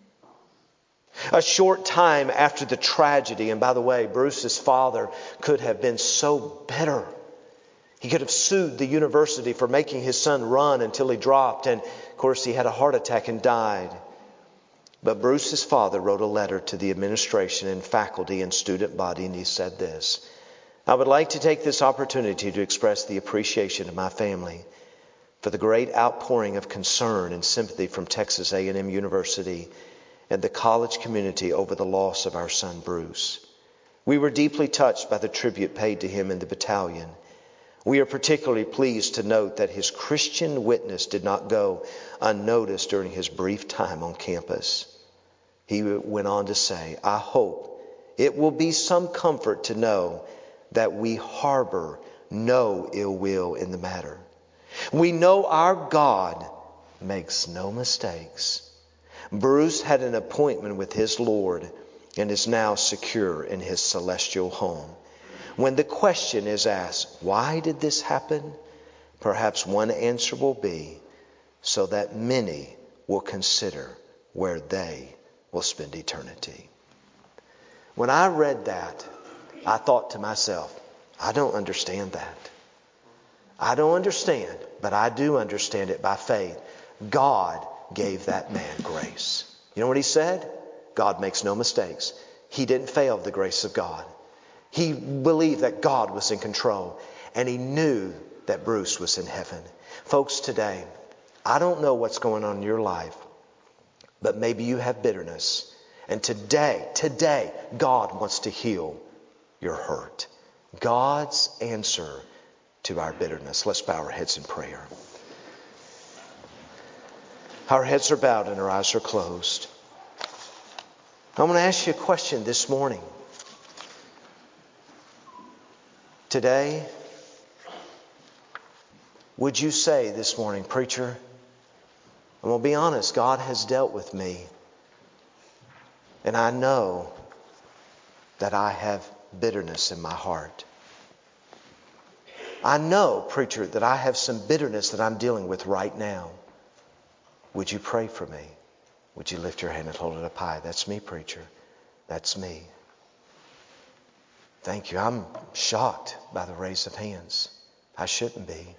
S1: A short time after the tragedy, and by the way, Bruce's father could have been so bitter. He could have sued the university for making his son run until he dropped. And of course, he had a heart attack and died. But Bruce's father wrote a letter to the administration and faculty and student body, and he said this: I would like to take this opportunity to express the appreciation of my family for the great outpouring of concern and sympathy from Texas A and M University and the college community over the loss of our son Bruce. We were deeply touched by the tribute paid to him in the battalion. We are particularly pleased to note that his Christian witness did not go unnoticed during his brief time on campus. He went on to say, I hope it will be some comfort to know that we harbor no ill will in the matter. We know our God makes no mistakes. Bruce had an appointment with his Lord and is now secure in his celestial home. When the question is asked, why did this happen? Perhaps one answer will be, so that many will consider where they will spend eternity. When I read that, I thought to myself, I don't understand that. I don't understand, but I do understand it by faith. God gave that man grace. You know what he said? God makes no mistakes. He didn't fail the grace of God. He believed that God was in control, and he knew that Bruce was in heaven. Folks, today, I don't know what's going on in your life, but maybe you have bitterness. And today, today, God wants to heal your hurt. God's answer to our bitterness. Let's bow our heads in prayer. Our heads are bowed and our eyes are closed. I'm going to ask you a question this morning. Today, would you say this morning, preacher, I'm going to be honest, God has dealt with me. And I know that I have bitterness in my heart. I know, preacher, that I have some bitterness that I'm dealing with right now. Would you pray for me? Would you lift your hand and hold it up high? That's me, preacher. That's me. Thank you. I'm shocked by the raise of hands. I shouldn't be.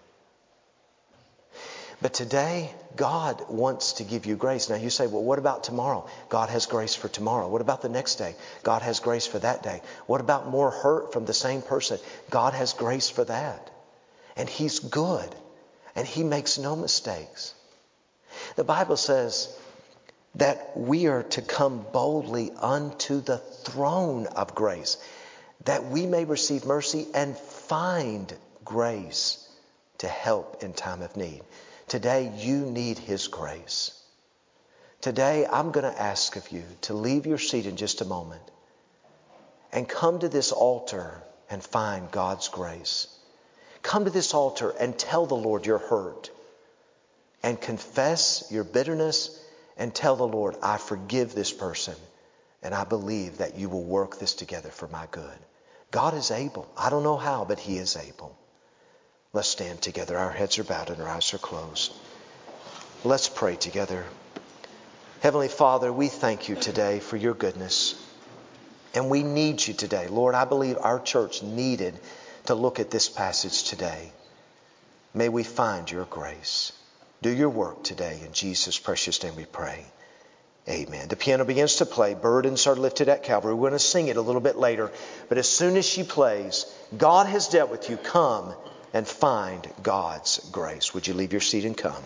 S1: But today, God wants to give you grace. Now you say, well, what about tomorrow? God has grace for tomorrow. What about the next day? God has grace for that day. What about more hurt from the same person? God has grace for that. And He's good. And He makes no mistakes. The Bible says that we are to come boldly unto the throne of grace, that we may receive mercy and find grace to help in time of need. Today, you need His grace. Today, I'm going to ask of you to leave your seat in just a moment and come to this altar and find God's grace. Come to this altar and tell the Lord you're hurt and confess your bitterness and tell the Lord, I forgive this person and I believe that you will work this together for my good. God is able. I don't know how, but He is able. Let's stand together. Our heads are bowed and our eyes are closed. Let's pray together. Heavenly Father, we thank you today for your goodness. And we need you today. Lord, I believe our church needed to look at this passage today. May we find your grace. Do your work today. In Jesus' precious name we pray. Amen. The piano begins to play. Burdens are lifted at Calvary. We're going to sing it a little bit later. But as soon as she plays, God has dealt with you. Come and find God's grace. Would you leave your seat and come?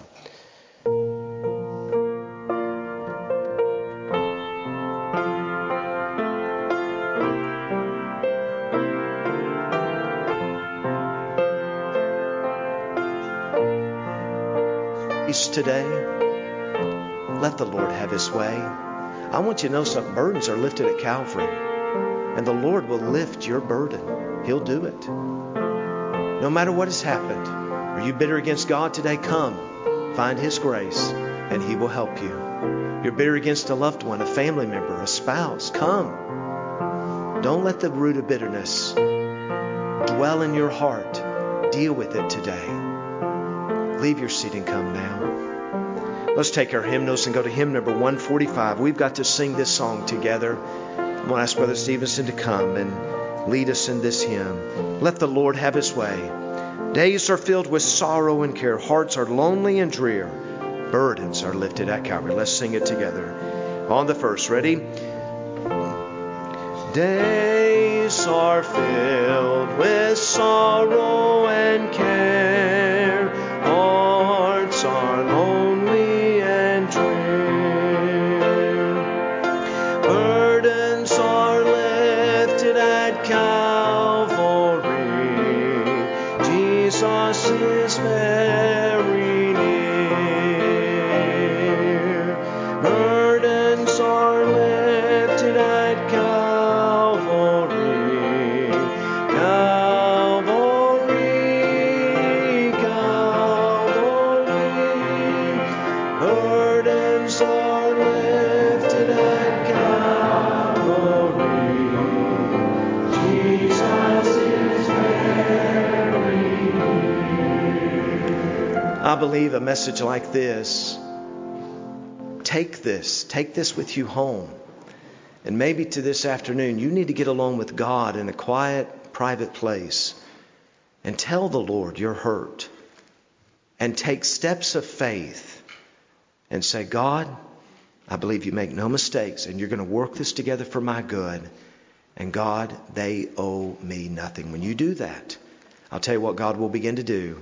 S1: Today, let the Lord have His way. I want you to know something. Burdens are lifted at Calvary, and the Lord will lift your burden. He'll do it. No matter what has happened. Are you bitter against God today? Come, find His grace, and He will help you. You're bitter against a loved one, a family member, a spouse. Come. Don't let the root of bitterness dwell in your heart. deal with it today. Leave your seat and come now. Let's take our hymnals and go to hymn number one forty-five. We've got to sing this song together. I'm going to ask Brother Stevenson to come and lead us in this hymn. Let the Lord have His way. Days are filled with sorrow and care. Hearts are lonely and drear. Burdens are lifted at Calvary. Let's sing it together. On the first, ready? Days are filled with sorrow and care. Hearts are lonely and drear. Burdens are lifted at Calvary. Jesus is very near. Burdens are lifted at Calvary. Calvary, Calvary. Burdens are lifted at Calvary. Jesus is very near. I believe a message like this, take this, take this with you home. And maybe to this afternoon, you need to get alone with God in a quiet, private place and tell the Lord you're hurt. And take steps of faith and say, God, I believe you make no mistakes and you're going to work this together for my good. And God, they owe me nothing. When you do that, I'll tell you what God will begin to do.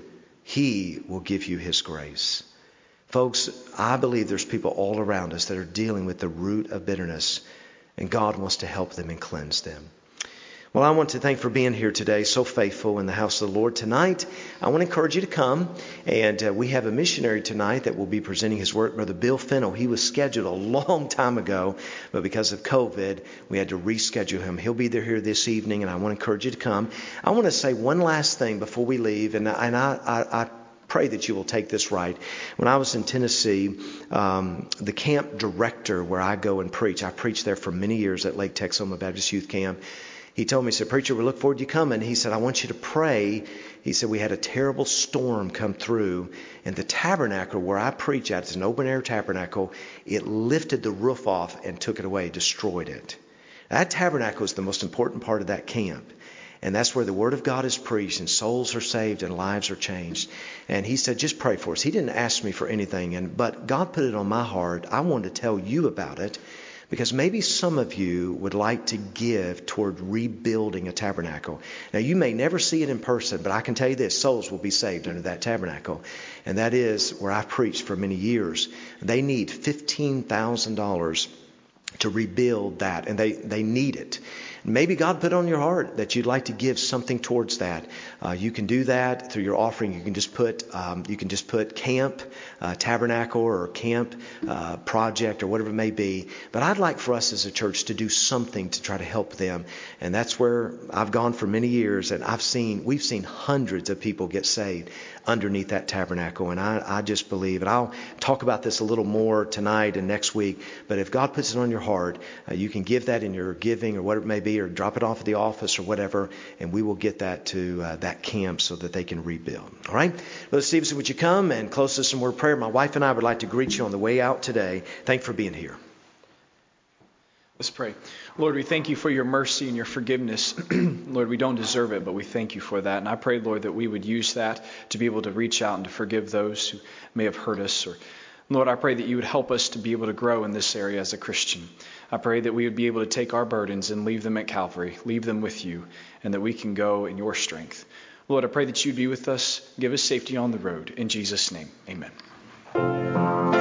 S1: He will give you His grace. Folks, I believe there's people all around us that are dealing with the root of bitterness. And God wants to help them and cleanse them. Well, I want to thank for being here today, so faithful in the house of the Lord. Tonight, I want to encourage you to come. And uh, we have a missionary tonight that will be presenting his work, Brother Bill Fennell. He was scheduled a long time ago, but because of COVID, we had to reschedule him. He'll be there here this evening, and I want to encourage you to come. I want to say one last thing before we leave, and, and I, I, I pray that you will take this right. When I was in Tennessee, um, the camp director where I go and preach, I preached there for many years at Lake Texoma Baptist Youth Camp. He told me, he said, preacher, we look forward to you coming. He said, I want you to pray. He said, we had a terrible storm come through, and the tabernacle where I preach at, it's an open air tabernacle, it lifted the roof off and took it away, destroyed it. That tabernacle is the most important part of that camp. And that's where the Word of God is preached and souls are saved and lives are changed. And he said, just pray for us. He didn't ask me for anything, and but God put it on my heart. I wanted to tell you about it because maybe some of you would like to give toward rebuilding a tabernacle. Now, you may never see it in person, but I can tell you this, souls will be saved under that tabernacle. And that is where I preached for many years. They need fifteen thousand dollars to rebuild that, and they, they need it. Maybe God put on your heart that you'd like to give something towards that. Uh, you can do that through your offering. You can just put um, you can just put camp, uh, tabernacle, or camp uh, project, or whatever it may be. But I'd like for us as a church to do something to try to help them. And that's where I've gone for many years, and I've seen we've seen hundreds of people get saved underneath that tabernacle. And I, I just believe, and I'll talk about this a little more tonight and next week. But if God puts it on your heart, uh, you can give that in your giving or whatever it may be, or drop it off at the office or whatever, and we will get that to uh, that camp so that they can rebuild. All right? Brother Stevenson, would you come and close this in word of prayer? My wife and I would like to greet you on the way out today. Thank you for being here.
S2: Let's pray. Lord, we thank you for your mercy and your forgiveness. Lord, we don't deserve it, but we thank you for that. And I pray, Lord, that we would use that to be able to reach out and to forgive those who may have hurt us. Or, Lord, I pray that you would help us to be able to grow in this area as a Christian. I pray that we would be able to take our burdens and leave them at Calvary, leave them with you, and that we can go in your strength. Lord, I pray that you'd be with us, give us safety on the road. In Jesus' name, amen.